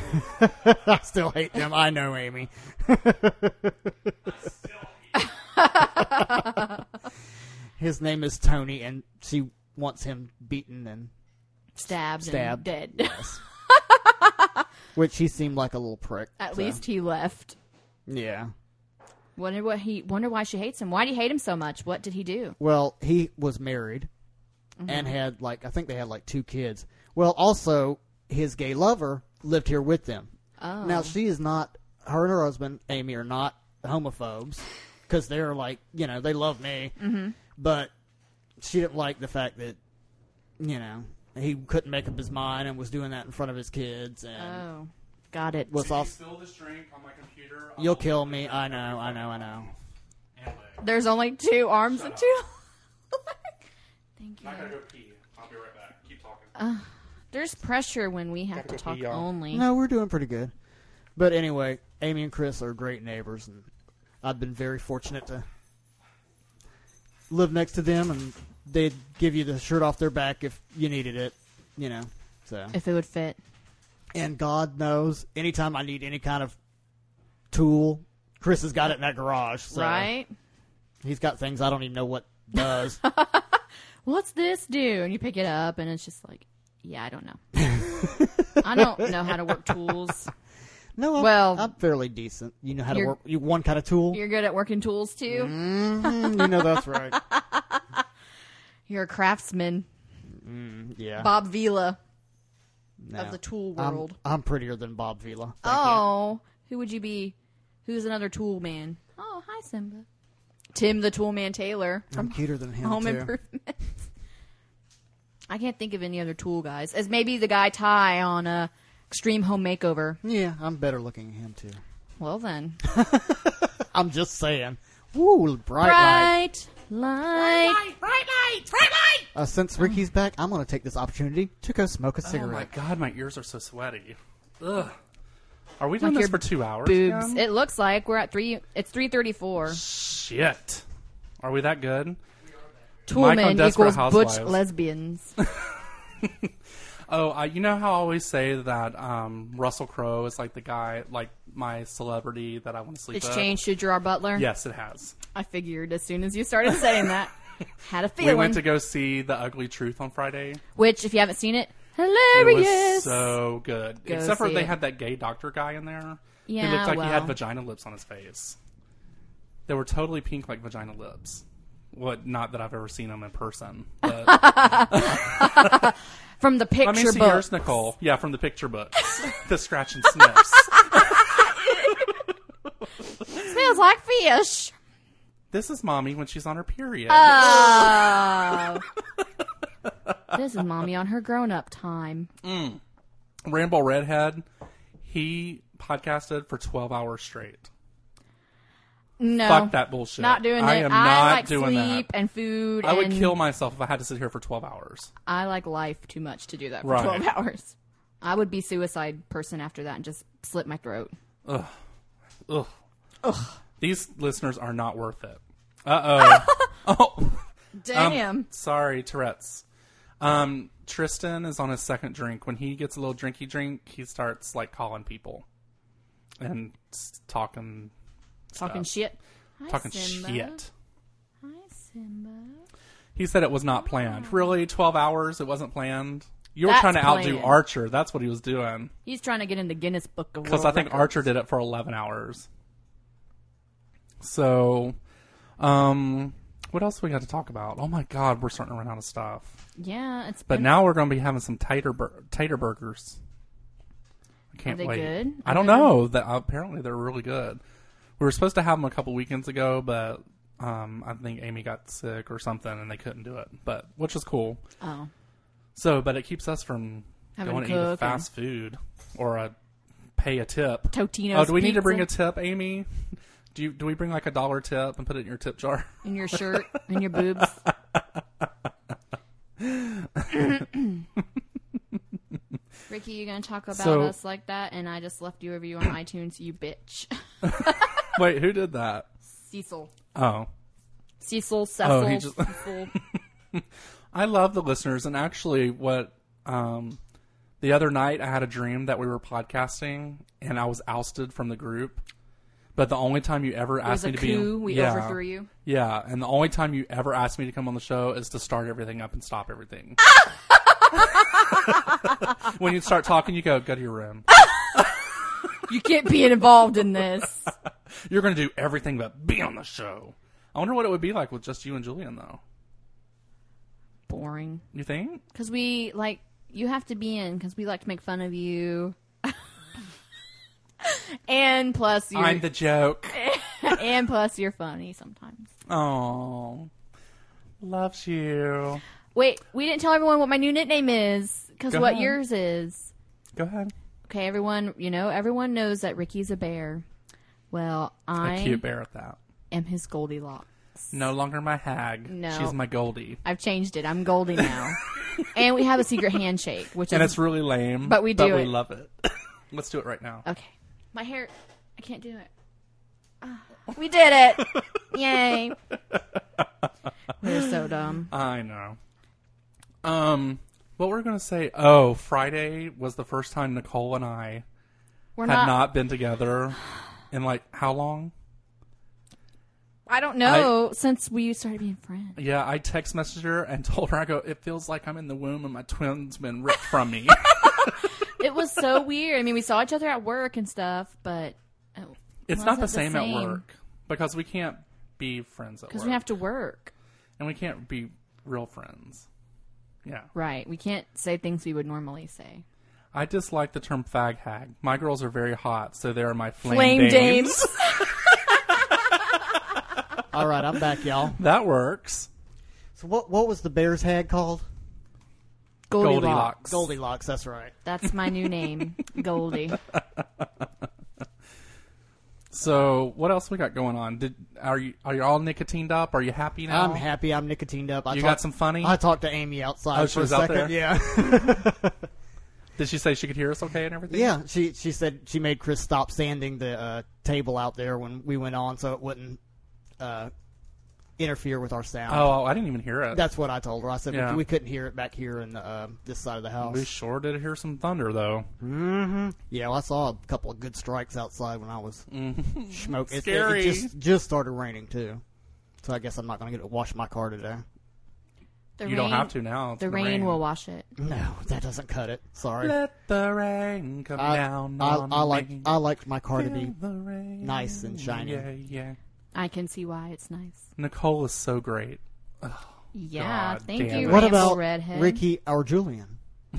Speaker 4: I still hate them. I know, Amy. His name is Tony, and she wants him beaten, and
Speaker 6: Stabbed,
Speaker 4: Stabbed.
Speaker 6: and dead.
Speaker 4: which he seemed like a little prick.
Speaker 6: At
Speaker 4: so,
Speaker 6: least he left.
Speaker 4: yeah.
Speaker 6: Wonder what he. Wonder why she hates him. Why do you hate him so much? What did he do?
Speaker 4: Well, he was married and had like I think they had like two kids. Well, also his gay lover lived here with them.
Speaker 6: Oh.
Speaker 4: Now she is not. Her and her husband Amy are not homophobes because they're like you know they love me, mm-hmm. but she didn't like the fact that you know he couldn't make up his mind and was doing that in front of his kids and
Speaker 6: Oh, got it.
Speaker 4: was off.
Speaker 5: Spill this drink on my computer.
Speaker 4: You'll kill me. I know. I know. I know.
Speaker 6: There's only two arms and two. Thank you.
Speaker 5: I gotta go pee. I'll be right back. Keep talking.
Speaker 6: There's pressure when we have to
Speaker 5: go
Speaker 6: talk
Speaker 5: pee, y'all.
Speaker 6: only.
Speaker 4: No, we're doing pretty good. But anyway, Amy and Chris are great neighbors, and I've been very fortunate to live next to them, and they'd give you the shirt off their back if you needed it, you know. So,
Speaker 6: If it would fit.
Speaker 4: and God knows, anytime I need any kind of tool, Chris has got it in that garage. So
Speaker 6: Right?
Speaker 4: He's got things I don't even know what does.
Speaker 6: What's this do? And you pick it up, and it's just like, yeah, I don't know. I don't know how to work tools.
Speaker 4: No, I'm,
Speaker 6: Well,
Speaker 4: I'm fairly decent. You know how to
Speaker 6: you're-
Speaker 4: work you one kind of tool.
Speaker 6: You're good at working tools, too?
Speaker 4: Mhm, you know that's right.
Speaker 6: You're a craftsman.
Speaker 4: Yeah.
Speaker 6: Bob Vila
Speaker 4: No.
Speaker 6: of the tool
Speaker 4: I'm-
Speaker 6: world.
Speaker 4: I'm, prettier than Bob Vila. Thank you.
Speaker 6: Oh, who would you be? Who's another tool man? Oh, hi, Simba. Tim the Tool Man Taylor
Speaker 4: I'm
Speaker 6: from
Speaker 4: cuter than him
Speaker 6: Home
Speaker 4: too.
Speaker 6: Improvement. I can't think of any other tool guys. As maybe the guy Ty on uh, Extreme Home Makeover.
Speaker 4: Yeah, I'm better looking than him too.
Speaker 6: Well then.
Speaker 4: I'm just saying. Woo, bright, light.
Speaker 6: Bright light.
Speaker 4: Uh, since Ricky's back, I'm going to take this opportunity to go smoke a
Speaker 5: Oh my
Speaker 4: cigarette.
Speaker 5: god, my ears are so sweaty. Ugh. Are we doing
Speaker 6: Like
Speaker 5: this
Speaker 6: your
Speaker 5: for two hours?
Speaker 6: Boobs.
Speaker 5: again?
Speaker 6: It looks like we're at three. It's three thirty-four.
Speaker 5: Shit. Are we that good? Mike on
Speaker 6: Toolman
Speaker 5: Desperate
Speaker 6: equals butch
Speaker 5: Housewives.
Speaker 6: lesbians.
Speaker 5: Oh, uh, you know how I always say that um, Russell Crowe is like the guy, like my celebrity that I want to sleep
Speaker 6: It's
Speaker 5: with?
Speaker 6: changed to Gerard Butler.
Speaker 5: Yes, it has.
Speaker 6: I figured as soon as you started saying that. Had a feeling.
Speaker 5: We went to go see The Ugly Truth on Friday.
Speaker 6: Which, if you haven't seen it,
Speaker 5: It
Speaker 6: hilarious.
Speaker 5: was so good.
Speaker 6: Go
Speaker 5: Except for
Speaker 6: see
Speaker 5: they
Speaker 6: it.
Speaker 5: had that gay doctor guy in there. He
Speaker 6: Yeah,
Speaker 5: looked like he had
Speaker 6: well.
Speaker 5: vagina lips on his face. They were totally pink like vagina lips. What? Not that I've ever seen them in person. But
Speaker 6: From the picture
Speaker 5: let me see
Speaker 6: book.
Speaker 5: yours, Nicole. Yeah, from the picture books. The scratch and sniffs.
Speaker 6: Smells like fish.
Speaker 5: This is mommy when she's on her period.
Speaker 6: Oh. This is mommy on her grown-up time.
Speaker 5: Rainbow Redhead, he podcasted for twelve hours straight.
Speaker 6: No.
Speaker 5: Fuck that bullshit.
Speaker 6: Not doing
Speaker 5: I
Speaker 6: it.
Speaker 5: am
Speaker 6: I
Speaker 5: not
Speaker 6: like
Speaker 5: doing
Speaker 6: sleep
Speaker 5: that.
Speaker 6: and food.
Speaker 5: I would
Speaker 6: and
Speaker 5: kill myself if I had to sit here for twelve hours.
Speaker 6: I like life too much to do that for
Speaker 5: Right.
Speaker 6: twelve hours. I would be suicide person after that and just slit my throat.
Speaker 5: Ugh. Ugh. These listeners are not worth it. Uh-oh. oh.
Speaker 6: Damn.
Speaker 5: Um, sorry, Tourette's. Um, Tristan is on his second drink. When he gets a little drinky drink, he starts, like, calling people. And s- talking
Speaker 6: Talking
Speaker 5: stuff.
Speaker 6: shit. Hi,
Speaker 5: Talking
Speaker 6: Simba.
Speaker 5: shit.
Speaker 6: Hi, Simba.
Speaker 5: He said it was not planned. Really? twelve hours? It wasn't planned? You were
Speaker 6: That's
Speaker 5: trying to outdo
Speaker 6: planned.
Speaker 5: Archer. That's what he was doing.
Speaker 6: He's trying to get in the Guinness Book of World
Speaker 5: Because I think
Speaker 6: Records.
Speaker 5: Archer did it for eleven hours. So, um, what else we got to talk about? Oh my God, we're starting to run out of stuff.
Speaker 6: Yeah, it's
Speaker 5: But
Speaker 6: been,
Speaker 5: now we're going to be having some tater bur- tater burgers. I can't
Speaker 6: Are they
Speaker 5: wait.
Speaker 6: good?
Speaker 5: I don't
Speaker 6: I don't
Speaker 5: know. That apparently they're really good. We were supposed to have them a couple weekends ago, but um, I think Amy got sick or something, and they couldn't do it. But which is cool.
Speaker 6: Oh.
Speaker 5: So, but it keeps us from
Speaker 6: Having
Speaker 5: going
Speaker 6: to
Speaker 5: to eat a
Speaker 6: cook
Speaker 5: fast food or a pay a tip.
Speaker 6: Totino's
Speaker 5: Oh, do we need to bring a
Speaker 6: pizza
Speaker 5: tip, Amy? Do you do we bring like a dollar tip and put it in your tip jar?
Speaker 6: in your shirt and your boobs. Ricky, you gonna talk about
Speaker 5: So-
Speaker 6: us like that? And I just left you a review on iTunes, you bitch.
Speaker 5: Wait, who did that?
Speaker 6: Cecil.
Speaker 5: Oh,
Speaker 6: Cecil, Cecil,
Speaker 5: Oh, he just-
Speaker 6: Cecil.
Speaker 5: I love the listeners, and actually, what um, the other night I had a dream that we were podcasting, and I was ousted from the group. But the only time you ever
Speaker 6: It was
Speaker 5: asked
Speaker 6: a
Speaker 5: me to be,
Speaker 6: coup. We
Speaker 5: yeah,
Speaker 6: overthrew you.
Speaker 5: yeah, and the only time you ever asked me to come on the show is to start everything up and stop everything. When you start talking, you go, go to your room.
Speaker 6: You can't be involved in this.
Speaker 5: You're going to do everything but be on the show. I wonder what it would be like with just you and Julian, though.
Speaker 6: Boring.
Speaker 5: You think?
Speaker 6: Because we, like, you have to be in because we like to make fun of you. And plus, you're,
Speaker 5: I'm the joke.
Speaker 6: and plus, you're funny sometimes.
Speaker 5: Oh, loves you.
Speaker 6: Wait, we didn't tell everyone what my new nickname is. Because
Speaker 5: Go
Speaker 6: what
Speaker 5: ahead.
Speaker 6: yours is.
Speaker 5: Go ahead.
Speaker 6: Okay, everyone, you know, everyone knows that Ricky's a bear. Well, I
Speaker 5: A cute bear at that.
Speaker 6: am his Goldilocks.
Speaker 5: No longer my hag.
Speaker 6: No.
Speaker 5: She's my Goldie.
Speaker 6: I've changed it. I'm Goldie now. And we have a secret handshake, which
Speaker 5: And
Speaker 6: is
Speaker 5: it's really lame.
Speaker 6: But we do
Speaker 5: But we
Speaker 6: it.
Speaker 5: love it. Let's do it right now.
Speaker 6: okay. My hair, I can't do it. Ah, we did it! Yay! We're so dumb.
Speaker 5: I know. Um, what were we going to say? Oh, Friday was the first time Nicole and I
Speaker 6: We're
Speaker 5: had
Speaker 6: not,
Speaker 5: not been together in like how long?
Speaker 6: I don't know, since we started being friends.
Speaker 5: Yeah, I text messaged her and told her, I go, it feels like I'm in the womb and my twin's been ripped from me.
Speaker 6: It was so weird. I mean, we saw each other at work and stuff, but oh,
Speaker 5: It's
Speaker 6: wasn't
Speaker 5: not the
Speaker 6: the
Speaker 5: same,
Speaker 6: same.
Speaker 5: at work because we can't be friends at work.
Speaker 6: because we have to work.
Speaker 5: And we can't be real friends. Yeah.
Speaker 6: Right. We can't say things we would normally say.
Speaker 5: I dislike the term fag hag. My girls are very hot, so they are my flame,
Speaker 6: Flame
Speaker 5: dames.
Speaker 6: dames.
Speaker 4: All right, I'm back, y'all.
Speaker 5: That works.
Speaker 4: So what what was the bear's hag called?
Speaker 6: Goldilocks.
Speaker 4: Goldilocks, that's right.
Speaker 6: That's my new name, Goldie.
Speaker 5: So, what else we got going on? Did are you are you all nicotined up? Are you happy now?
Speaker 4: I'm happy. I'm nicotined up. I
Speaker 5: You
Speaker 4: talked,
Speaker 5: got some funny?
Speaker 4: I talked to Amy outside
Speaker 5: Oh,
Speaker 4: for
Speaker 5: she
Speaker 4: a
Speaker 5: was out
Speaker 4: second.
Speaker 5: there?
Speaker 4: Yeah.
Speaker 5: Did she say she could hear us okay and everything?
Speaker 4: Yeah, she she said she made Chris stop sanding the uh, table out there when we went on, so it wouldn't uh, interfere with our sound.
Speaker 5: Oh, I didn't even hear it.
Speaker 4: That's what I told her. I said
Speaker 5: Yeah.
Speaker 4: we, we couldn't hear it back here in the, uh, this side of the house.
Speaker 5: We sure did hear some thunder, though.
Speaker 4: Mm-hmm. Yeah, well, I saw a couple of good strikes outside when I was smoking. It, it,
Speaker 5: Scary.
Speaker 4: it just just started raining too, so I guess I'm not going to get to wash my car today.
Speaker 6: The
Speaker 5: You
Speaker 6: rain,
Speaker 5: don't have to now. It's
Speaker 6: The
Speaker 5: gonna
Speaker 6: rain, will wash it.
Speaker 4: No, that doesn't cut it. Sorry.
Speaker 5: Let the rain come
Speaker 4: I,
Speaker 5: down
Speaker 4: I,
Speaker 5: on
Speaker 4: I like
Speaker 5: me.
Speaker 4: I like my car to be
Speaker 5: Feel the rain.
Speaker 4: nice and shiny.
Speaker 5: Yeah, yeah.
Speaker 6: I can see why it's nice.
Speaker 5: Nicole is so great.
Speaker 6: Yeah,
Speaker 5: God
Speaker 6: thank
Speaker 5: damn
Speaker 6: you,
Speaker 5: it.
Speaker 4: What
Speaker 6: Ramble
Speaker 4: about
Speaker 6: Redhead.
Speaker 4: Ricky or Julian?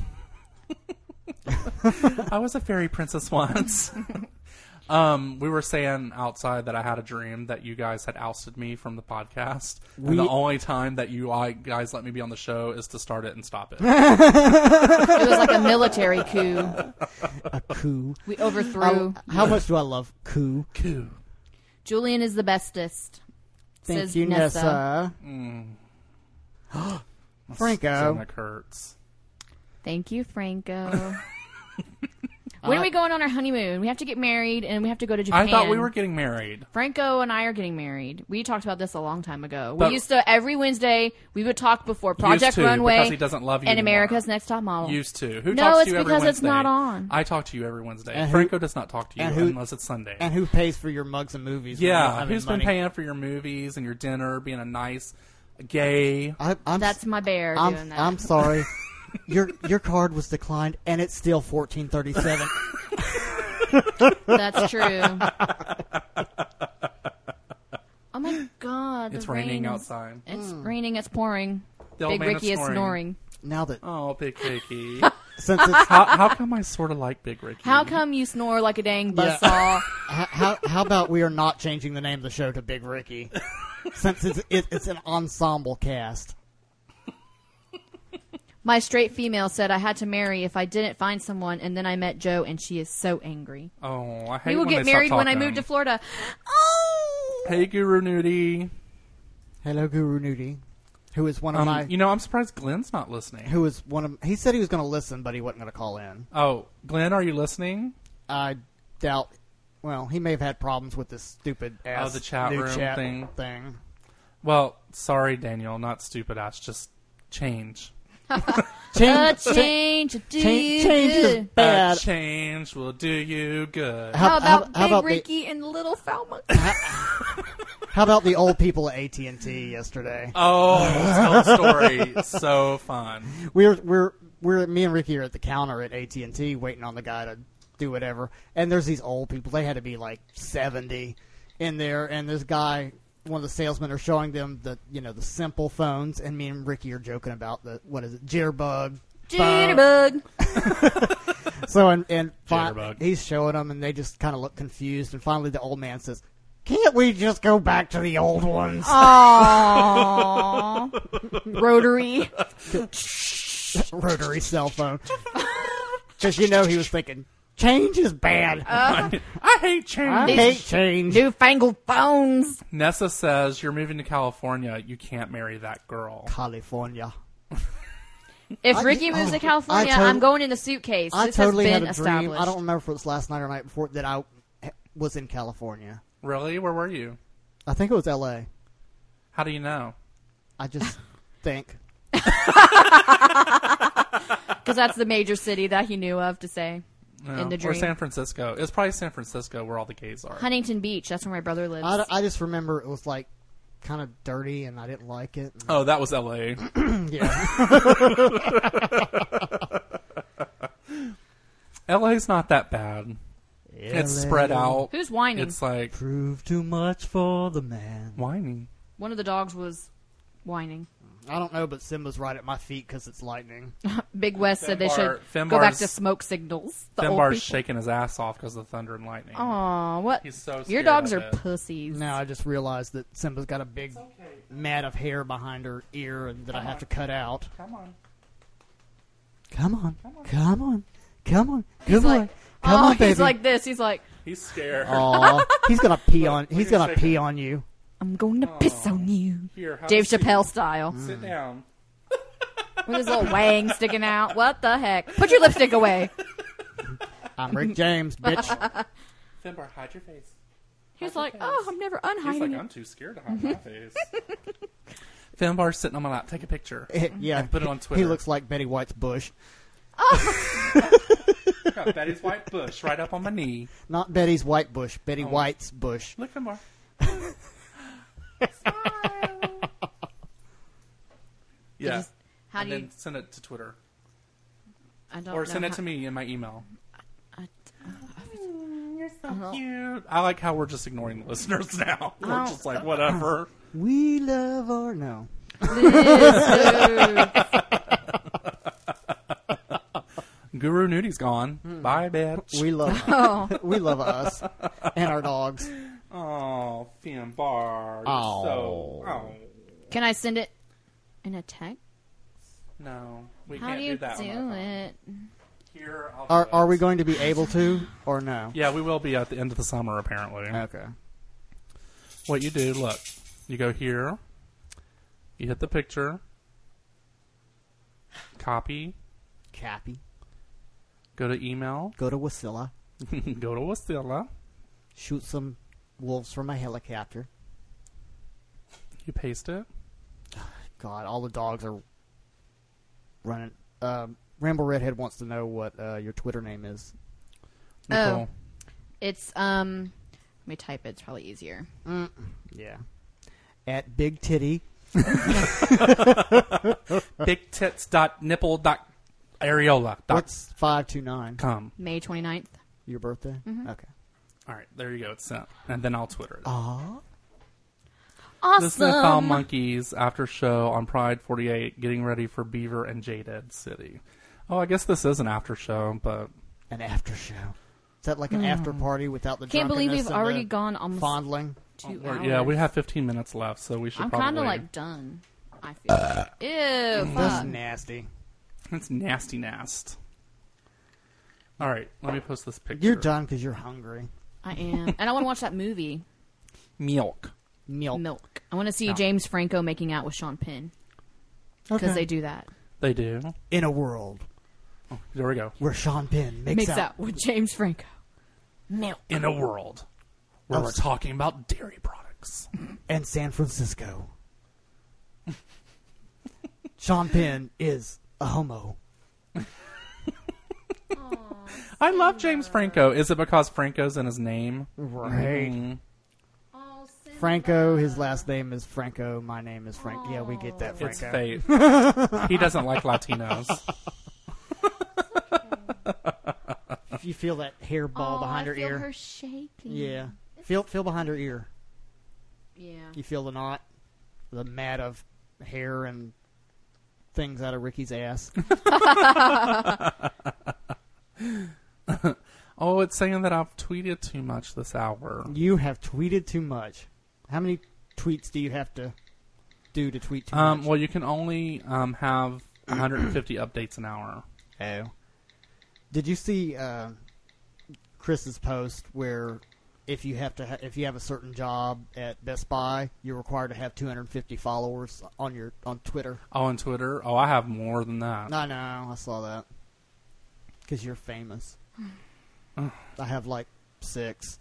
Speaker 5: I was a fairy princess once. um, we were saying outside that I had a dream that you guys had ousted me from the podcast,
Speaker 4: We-
Speaker 5: and the only time that you I- guys let me be on the show is to start it and stop it.
Speaker 6: It was like a military coup.
Speaker 4: A coup.
Speaker 6: We overthrew.
Speaker 4: I- how much do I love coup?
Speaker 5: Cool.
Speaker 6: Julian is the bestest.
Speaker 4: Thank
Speaker 6: says
Speaker 4: you,
Speaker 6: Nessa.
Speaker 4: Nessa.
Speaker 5: My
Speaker 4: Franco.
Speaker 5: stomach hurts.
Speaker 6: Thank you, Franco. When are we going on our honeymoon? We have to get married and we have to go to Japan.
Speaker 5: I thought we were getting married.
Speaker 6: Franco and I are getting married. We talked about this a long time ago.
Speaker 5: But-
Speaker 6: we used to every Wednesday we would talk before Project
Speaker 5: Used to,
Speaker 6: Runway
Speaker 5: because he doesn't love you
Speaker 6: and
Speaker 5: anymore.
Speaker 6: America's Next Top Model.
Speaker 5: Used to. Who
Speaker 6: No,
Speaker 5: talks
Speaker 6: it's
Speaker 5: to you every
Speaker 6: because
Speaker 5: Wednesday?
Speaker 6: it's not on.
Speaker 5: I talk to you every Wednesday.
Speaker 4: And who-
Speaker 5: Franco does not talk to you
Speaker 4: and who-
Speaker 5: unless it's Sunday.
Speaker 4: And who pays for your mugs and movies? when you don't
Speaker 5: yeah,
Speaker 4: have
Speaker 5: who's
Speaker 4: any
Speaker 5: been
Speaker 4: money?
Speaker 5: paying for your movies and your dinner, being a nice gay?
Speaker 4: I, I'm,
Speaker 6: That's my bear
Speaker 4: I'm,
Speaker 6: doing that.
Speaker 4: I'm sorry. your your card was declined, and it's still fourteen thirty seven.
Speaker 6: That's true. Oh my god. the
Speaker 5: It's raining
Speaker 6: rain is-
Speaker 5: outside.
Speaker 6: It's raining, it's pouring.
Speaker 5: The old
Speaker 6: Big
Speaker 5: man
Speaker 6: Ricky is
Speaker 5: snoring.
Speaker 6: snoring.
Speaker 4: Now that
Speaker 5: Oh, Big Ricky.
Speaker 4: since it's
Speaker 5: how, how come I sort of like Big Ricky?
Speaker 6: How come you snore like a dang
Speaker 4: Yeah.
Speaker 6: buzzsaw?
Speaker 4: how, how how about we are not changing the name of the show to Big Ricky, since it's it, it's an ensemble cast.
Speaker 6: My straight female said I had to marry if I didn't find someone, and then I met Joe, and she is so angry.
Speaker 5: Oh, I hate
Speaker 6: We will
Speaker 5: when
Speaker 6: get
Speaker 5: they
Speaker 6: married
Speaker 5: stop
Speaker 6: when I
Speaker 5: talking.
Speaker 6: move to Florida. Oh!
Speaker 5: Hey, Guru Nudie.
Speaker 4: Hello, Guru Nudie, who is one of
Speaker 5: Um,
Speaker 4: my
Speaker 5: you know, I'm surprised Glenn's not listening.
Speaker 4: who is one of he said he was going to listen, but he wasn't going to call in.
Speaker 5: Oh, Glenn, are you listening?
Speaker 4: I doubt. Well, he may have had problems with this stupid ass
Speaker 5: Oh, the chat
Speaker 4: new
Speaker 5: room
Speaker 4: chat
Speaker 5: thing.
Speaker 4: thing.
Speaker 5: Well, sorry, Daniel, not stupid ass. Just change.
Speaker 6: A
Speaker 4: Change,
Speaker 6: change to do
Speaker 4: change,
Speaker 6: you
Speaker 4: change is
Speaker 6: good.
Speaker 4: bad.
Speaker 5: A change will do you good.
Speaker 6: How about
Speaker 4: how
Speaker 6: Big
Speaker 4: about
Speaker 6: Ricky and Little Falmouth?
Speaker 4: the how about the old people at A T and T yesterday?
Speaker 5: Oh, tell a story. So fun.
Speaker 4: We're we're we're me and Ricky are at the counter at A T and T waiting on the guy to do whatever, and there's these old people. They had to be like seventy in there, and this guy, one of the salesmen, are showing them the you know the simple phones, and me and Ricky are joking about the what is it Jitterbug. phone.
Speaker 6: Jitterbug.
Speaker 4: So and and fi-
Speaker 5: Jitterbug.
Speaker 4: he's showing them, and they just kind of look confused, and finally the old man says, "Can't we just go back to the old ones?"
Speaker 6: Aww. Rotary.
Speaker 4: Rotary cell phone. Because you know he was thinking, change is bad.
Speaker 6: Uh,
Speaker 5: I hate change.
Speaker 4: I hate change.
Speaker 6: Newfangled phones.
Speaker 5: Nessa says you're moving to California. You can't marry that girl.
Speaker 4: California.
Speaker 6: If
Speaker 4: I-
Speaker 6: Ricky moves
Speaker 4: oh,
Speaker 6: to California,
Speaker 4: I tot-
Speaker 6: I'm going in a suitcase.
Speaker 4: I
Speaker 6: this
Speaker 4: totally
Speaker 6: has
Speaker 4: had
Speaker 6: been
Speaker 4: a dream.
Speaker 6: established.
Speaker 4: I don't remember if it was last night or night before that I was in California.
Speaker 5: Really? Where were you?
Speaker 4: I think it was L A.
Speaker 5: How do you know?
Speaker 4: I just think.
Speaker 6: Because that's the major city that he knew of to say.
Speaker 5: No.
Speaker 6: In the
Speaker 5: Or
Speaker 6: dream.
Speaker 5: San Francisco. It's probably San Francisco where all the gays are.
Speaker 6: Huntington Beach. That's where my brother lives.
Speaker 4: I, I just remember it was like kind of dirty and I didn't like it.
Speaker 5: Oh, that was L A.
Speaker 4: Yeah.
Speaker 5: L A's not that bad. It's spread out.
Speaker 6: Who's whining?
Speaker 5: It's like
Speaker 4: Prove too much for the man.
Speaker 5: whining.
Speaker 6: One of the dogs was whining.
Speaker 4: I don't know, but Simba's right at my feet because it's lightning.
Speaker 6: Big West said they
Speaker 5: Finbar-
Speaker 6: should go back
Speaker 5: Finbar's-
Speaker 6: to smoke signals. The old
Speaker 5: Finbar's
Speaker 6: people.
Speaker 5: shaking his ass off because of the thunder and lightning.
Speaker 6: Aw, what?
Speaker 5: He's so
Speaker 6: Your
Speaker 5: scared
Speaker 6: dogs
Speaker 5: of
Speaker 6: are
Speaker 5: it.
Speaker 6: pussies.
Speaker 4: Now I just realized that Simba's got a big mat of hair behind her ear and that I have to cut out.
Speaker 5: Come on.
Speaker 4: Come on. Come on. Come on. Good
Speaker 6: He's
Speaker 4: boy.
Speaker 6: like,
Speaker 4: Come
Speaker 6: oh,
Speaker 4: on, baby.
Speaker 6: he's like this. He's like,
Speaker 5: He's scared.
Speaker 4: Aw, he's gonna pee on. He's
Speaker 5: at
Speaker 4: gonna
Speaker 5: shaking.
Speaker 4: pee on you.
Speaker 6: I'm going to piss on you.
Speaker 5: Here, have
Speaker 6: Dave
Speaker 5: a seat.
Speaker 6: Chappelle style.
Speaker 5: Sit down.
Speaker 6: With his little wang sticking out. What the heck? Put your lipstick away.
Speaker 4: I'm Rick James, bitch.
Speaker 5: Finbar, hide your face.
Speaker 6: He's like, oh, I'm never
Speaker 5: He's
Speaker 6: unhiding
Speaker 5: like,
Speaker 6: it.
Speaker 5: I'm too scared to hide my face. Finbar's sitting on my lap. Take a picture.
Speaker 4: Yeah,
Speaker 5: And put it on Twitter.
Speaker 4: He looks like Betty White's bush.
Speaker 5: Got Betty's white bush right up on my knee.
Speaker 4: Not Betty's white bush. Betty
Speaker 5: Oh.
Speaker 4: White's bush.
Speaker 5: Look, Finbar. Yeah.
Speaker 6: How
Speaker 5: and
Speaker 6: do you?
Speaker 5: then send it to Twitter.
Speaker 6: I don't
Speaker 5: Or
Speaker 6: know
Speaker 5: send it
Speaker 6: how-
Speaker 5: to me in my email.
Speaker 6: I-
Speaker 5: You're so
Speaker 6: Uh-huh.
Speaker 5: cute. I like how we're just ignoring the listeners now. We're
Speaker 6: Oh.
Speaker 5: just like, whatever.
Speaker 4: We love our no.
Speaker 5: Guru Nudi's gone. Bye, bitch.
Speaker 4: We love.
Speaker 6: Oh.
Speaker 4: We love us and our dogs.
Speaker 5: Oh, Finbar. You're
Speaker 4: Oh.
Speaker 5: So. Oh.
Speaker 6: Can I send it in a text?
Speaker 5: No. We
Speaker 6: How
Speaker 5: can't
Speaker 6: do you
Speaker 5: that
Speaker 6: do
Speaker 5: on our phone.
Speaker 6: it?
Speaker 5: Here, I'll
Speaker 4: Are
Speaker 5: do
Speaker 4: Are
Speaker 5: it.
Speaker 4: we going to be able to or no?
Speaker 5: Yeah, we will be at the end of the summer, apparently.
Speaker 4: Okay.
Speaker 5: What you do, look. You go here. You hit the picture. Copy.
Speaker 4: Cappy.
Speaker 5: Go to email.
Speaker 4: Go to Wasilla.
Speaker 5: Go to Wasilla.
Speaker 4: Shoot some wolves from a helicopter.
Speaker 5: You paste it.
Speaker 4: God, all the dogs are running. Um, Ramble Redhead wants to know what uh, your Twitter name is.
Speaker 5: Nicole.
Speaker 6: It's um. Let me type it. It's probably easier.
Speaker 4: Yeah. At Big Titty.
Speaker 5: Big tits dot nipple dot areola dot
Speaker 4: What's five two nine?
Speaker 5: com.
Speaker 6: May twenty-ninth.
Speaker 4: Your birthday? Okay.
Speaker 5: All right, there you go. It's sent, and then I'll Twitter it.
Speaker 4: Aw.
Speaker 5: Listen to Foul
Speaker 6: Awesome.
Speaker 5: Monkeys after show on Pride forty-eight, getting ready for Beaver and Jaded City. Oh, I guess this is an after show, but
Speaker 4: An after show. Is that like an after party without the
Speaker 6: Can't believe
Speaker 4: drunkenness
Speaker 6: we've
Speaker 4: and
Speaker 6: already
Speaker 4: the
Speaker 6: gone almost
Speaker 4: fondling?
Speaker 6: two
Speaker 5: we're-
Speaker 6: hours.
Speaker 5: yeah, we have fifteen minutes left, so we should
Speaker 6: I'm
Speaker 5: probably.
Speaker 6: kind of like done. I feel. Ew.
Speaker 4: That's
Speaker 6: Fuck.
Speaker 4: nasty.
Speaker 5: It's nasty, nast. All right, let me post this picture.
Speaker 4: You're done because you're hungry.
Speaker 6: I am, and I want to watch that movie.
Speaker 5: Milk.
Speaker 4: Milk.
Speaker 6: Milk. I want to see
Speaker 5: No.
Speaker 6: James Franco making out with Sean Penn because
Speaker 4: Okay.
Speaker 6: they do that.
Speaker 5: They do.
Speaker 4: In a world
Speaker 5: Oh, there we go.
Speaker 4: where Sean Penn makes,
Speaker 6: Makes
Speaker 4: out,
Speaker 6: out with James Franco. Milk.
Speaker 5: In a world where
Speaker 4: Oh,
Speaker 5: we're
Speaker 4: s-
Speaker 5: talking about dairy products.
Speaker 4: and San Francisco. Sean Penn is a homo.
Speaker 5: I love James Franco. Is it because Franco's in his name?
Speaker 4: Right.
Speaker 5: Mm.
Speaker 4: Franco, his last name is Franco. My name is Frank. Yeah, we get that,
Speaker 5: It's
Speaker 4: Franco.
Speaker 5: fate. He doesn't like Latinos.
Speaker 4: If you feel that hair ball
Speaker 6: Oh,
Speaker 4: behind
Speaker 6: I
Speaker 4: her
Speaker 6: feel
Speaker 4: ear.
Speaker 6: her shaking.
Speaker 4: Yeah. Feel feel behind her ear.
Speaker 6: Yeah.
Speaker 4: You feel the knot? The mat of hair and things out of Ricky's ass.
Speaker 5: Oh, it's saying that I've tweeted too much this hour.
Speaker 4: You have tweeted too much. How many tweets do you have to do to tweet too
Speaker 5: Um,
Speaker 4: much?
Speaker 5: well, you can only um, have one hundred fifty updates an hour.
Speaker 4: Oh. Did you see uh, Chris's post where if you have to ha- if you have a certain job at Best Buy, you're required to have two hundred fifty followers on your on Twitter?
Speaker 5: Oh, on Twitter? Oh, I have more than that.
Speaker 4: I know, I saw that. Because you're famous. I have like six.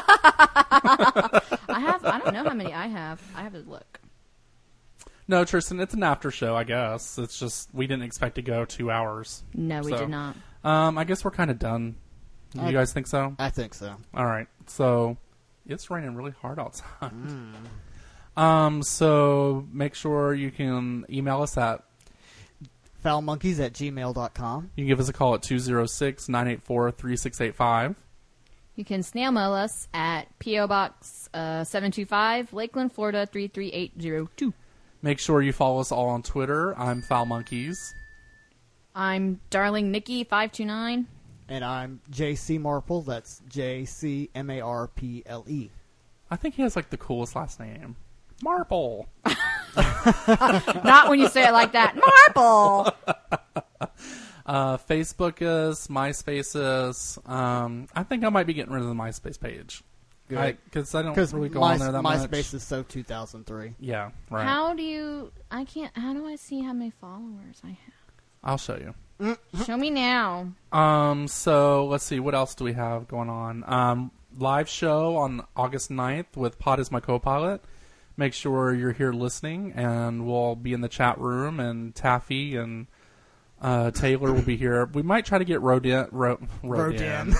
Speaker 6: I have. I don't know how many I have. I have to look.
Speaker 5: No, Tristan, it's an after show, I guess. It's just we didn't expect to go two hours.
Speaker 6: No, we
Speaker 5: So,
Speaker 6: did not.
Speaker 5: Um, I guess we're kind of done. You
Speaker 4: I-
Speaker 5: guys think so?
Speaker 4: I think so.
Speaker 5: All right. So it's raining really hard outside. Um, so make sure you can email us at.
Speaker 4: Foulmonkeys at gmail dot com.
Speaker 5: You can give us a call at two oh six, nine eight four, three six eight five.
Speaker 6: You can snail mail us at P O Box uh, seven two five, Lakeland, Florida three three eight zero two.
Speaker 5: Make sure you follow us all on Twitter. I'm Foul Monkeys.
Speaker 6: I'm Darling Nikki five two nine.
Speaker 4: And I'm J C Marple. That's J C M A R P L E.
Speaker 5: I think he has like the coolest last name. Marple.
Speaker 6: Not when you say it like that. Marple.
Speaker 5: Uh, Facebook is, MySpace is. Um, I think I might be getting rid of the MySpace page.
Speaker 4: Good.
Speaker 5: Because I, I don't
Speaker 4: Because
Speaker 5: really go
Speaker 4: My,
Speaker 5: on there that
Speaker 4: MySpace
Speaker 5: much.
Speaker 4: is so two thousand three.
Speaker 5: Yeah, right.
Speaker 6: How do you? I can't. How do I see how many followers I have?
Speaker 5: I'll show you.
Speaker 6: Show me now.
Speaker 5: Um, so let's see, what else do we have going on? Um, live show on August ninth with Pod is my co-pilot. Make sure you're here listening, and we'll be in the chat room, and Taffy and uh, Taylor will be here. We might try to get Rodan. Ro- Rodan.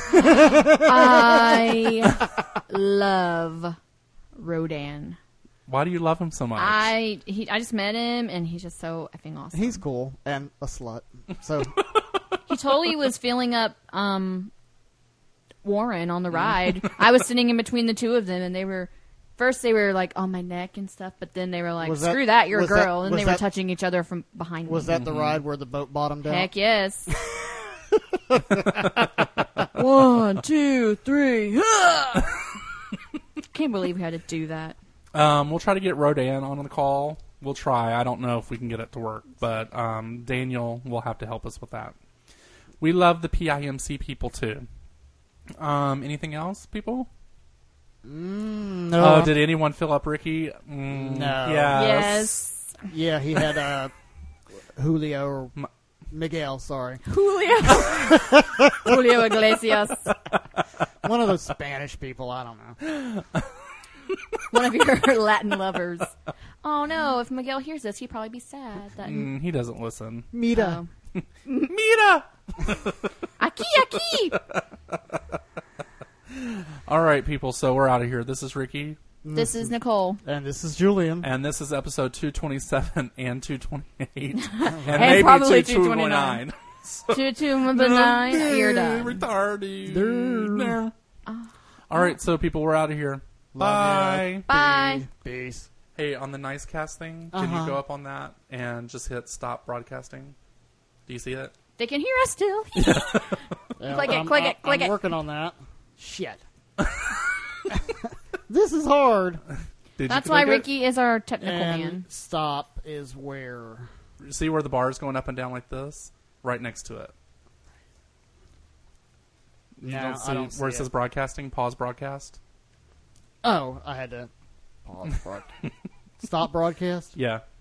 Speaker 6: I love Rodan.
Speaker 5: Why do you love him so much?
Speaker 6: I he I just met him, and he's just so effing awesome.
Speaker 4: He's cool and a slut. So
Speaker 6: He totally was filling up um, Warren on the ride. I was sitting in between the two of them, and they were first they were like on my neck and stuff, but then they were like,
Speaker 4: Was that-
Speaker 6: "Screw that, you're a
Speaker 4: was that-
Speaker 6: girl," and
Speaker 4: was
Speaker 6: they were
Speaker 4: that-
Speaker 6: touching each other from behind
Speaker 4: was
Speaker 6: me.
Speaker 4: that the ride where the boat bottomed out?
Speaker 6: Heck yes. One, two, three. Can't believe we had to do that.
Speaker 5: Um, we'll try to get Rodan on the call. We'll try. I don't know if we can get it to work, but um, Daniel will have to help us with that. We love the P I M C people too. Um, anything else, people?
Speaker 4: Mm, no.
Speaker 5: Oh, did anyone fill up Ricky? Mm,
Speaker 4: No.
Speaker 5: Yes.
Speaker 6: Yes.
Speaker 4: Yeah, he had uh, Julio or
Speaker 5: M-
Speaker 4: Miguel. Sorry,
Speaker 6: Julio. Julio Iglesias.
Speaker 4: one of those Spanish people. I don't know.
Speaker 6: One of your Latin lovers. Oh no, if Miguel hears this, he'd probably be sad. That
Speaker 5: Mm, he doesn't listen.
Speaker 4: Mira.
Speaker 6: Oh.
Speaker 5: Mira!
Speaker 6: Aki, aki.
Speaker 5: All right, people, so we're out of here. This is Ricky,
Speaker 6: This is Nicole.
Speaker 4: And this is Julian.
Speaker 5: and this is episode two twenty-seven and two twenty-eight. and,
Speaker 6: And
Speaker 5: maybe
Speaker 6: probably
Speaker 5: two
Speaker 6: two
Speaker 5: twenty-nine.
Speaker 6: Two, two, nine. You're done.
Speaker 5: Retarded. All right, so people, we're out of here. Bye.
Speaker 6: Bye.
Speaker 4: Peace.
Speaker 5: Hey, on the Nice Cast thing, can
Speaker 4: Uh-huh.
Speaker 5: you go up on that and just hit stop broadcasting? Do you see it?
Speaker 6: They can hear us still.
Speaker 4: Yeah,
Speaker 6: Click it,
Speaker 4: I'm-
Speaker 6: click it,
Speaker 4: I'm-
Speaker 6: click
Speaker 4: I'm
Speaker 6: it.
Speaker 4: working on that. Shit. This is hard.
Speaker 5: Did
Speaker 6: That's
Speaker 5: you
Speaker 6: why
Speaker 5: click it?
Speaker 6: Ricky is our technical
Speaker 4: And
Speaker 6: man.
Speaker 4: stop is where.
Speaker 5: See where the bar is going up and down like this? Right next to it. You
Speaker 4: No,
Speaker 5: don't see
Speaker 4: I don't see
Speaker 5: where it
Speaker 4: it.
Speaker 5: says broadcasting, pause broadcast?
Speaker 4: Oh, I had to pause. Broad- Stop broadcast.
Speaker 5: Yeah.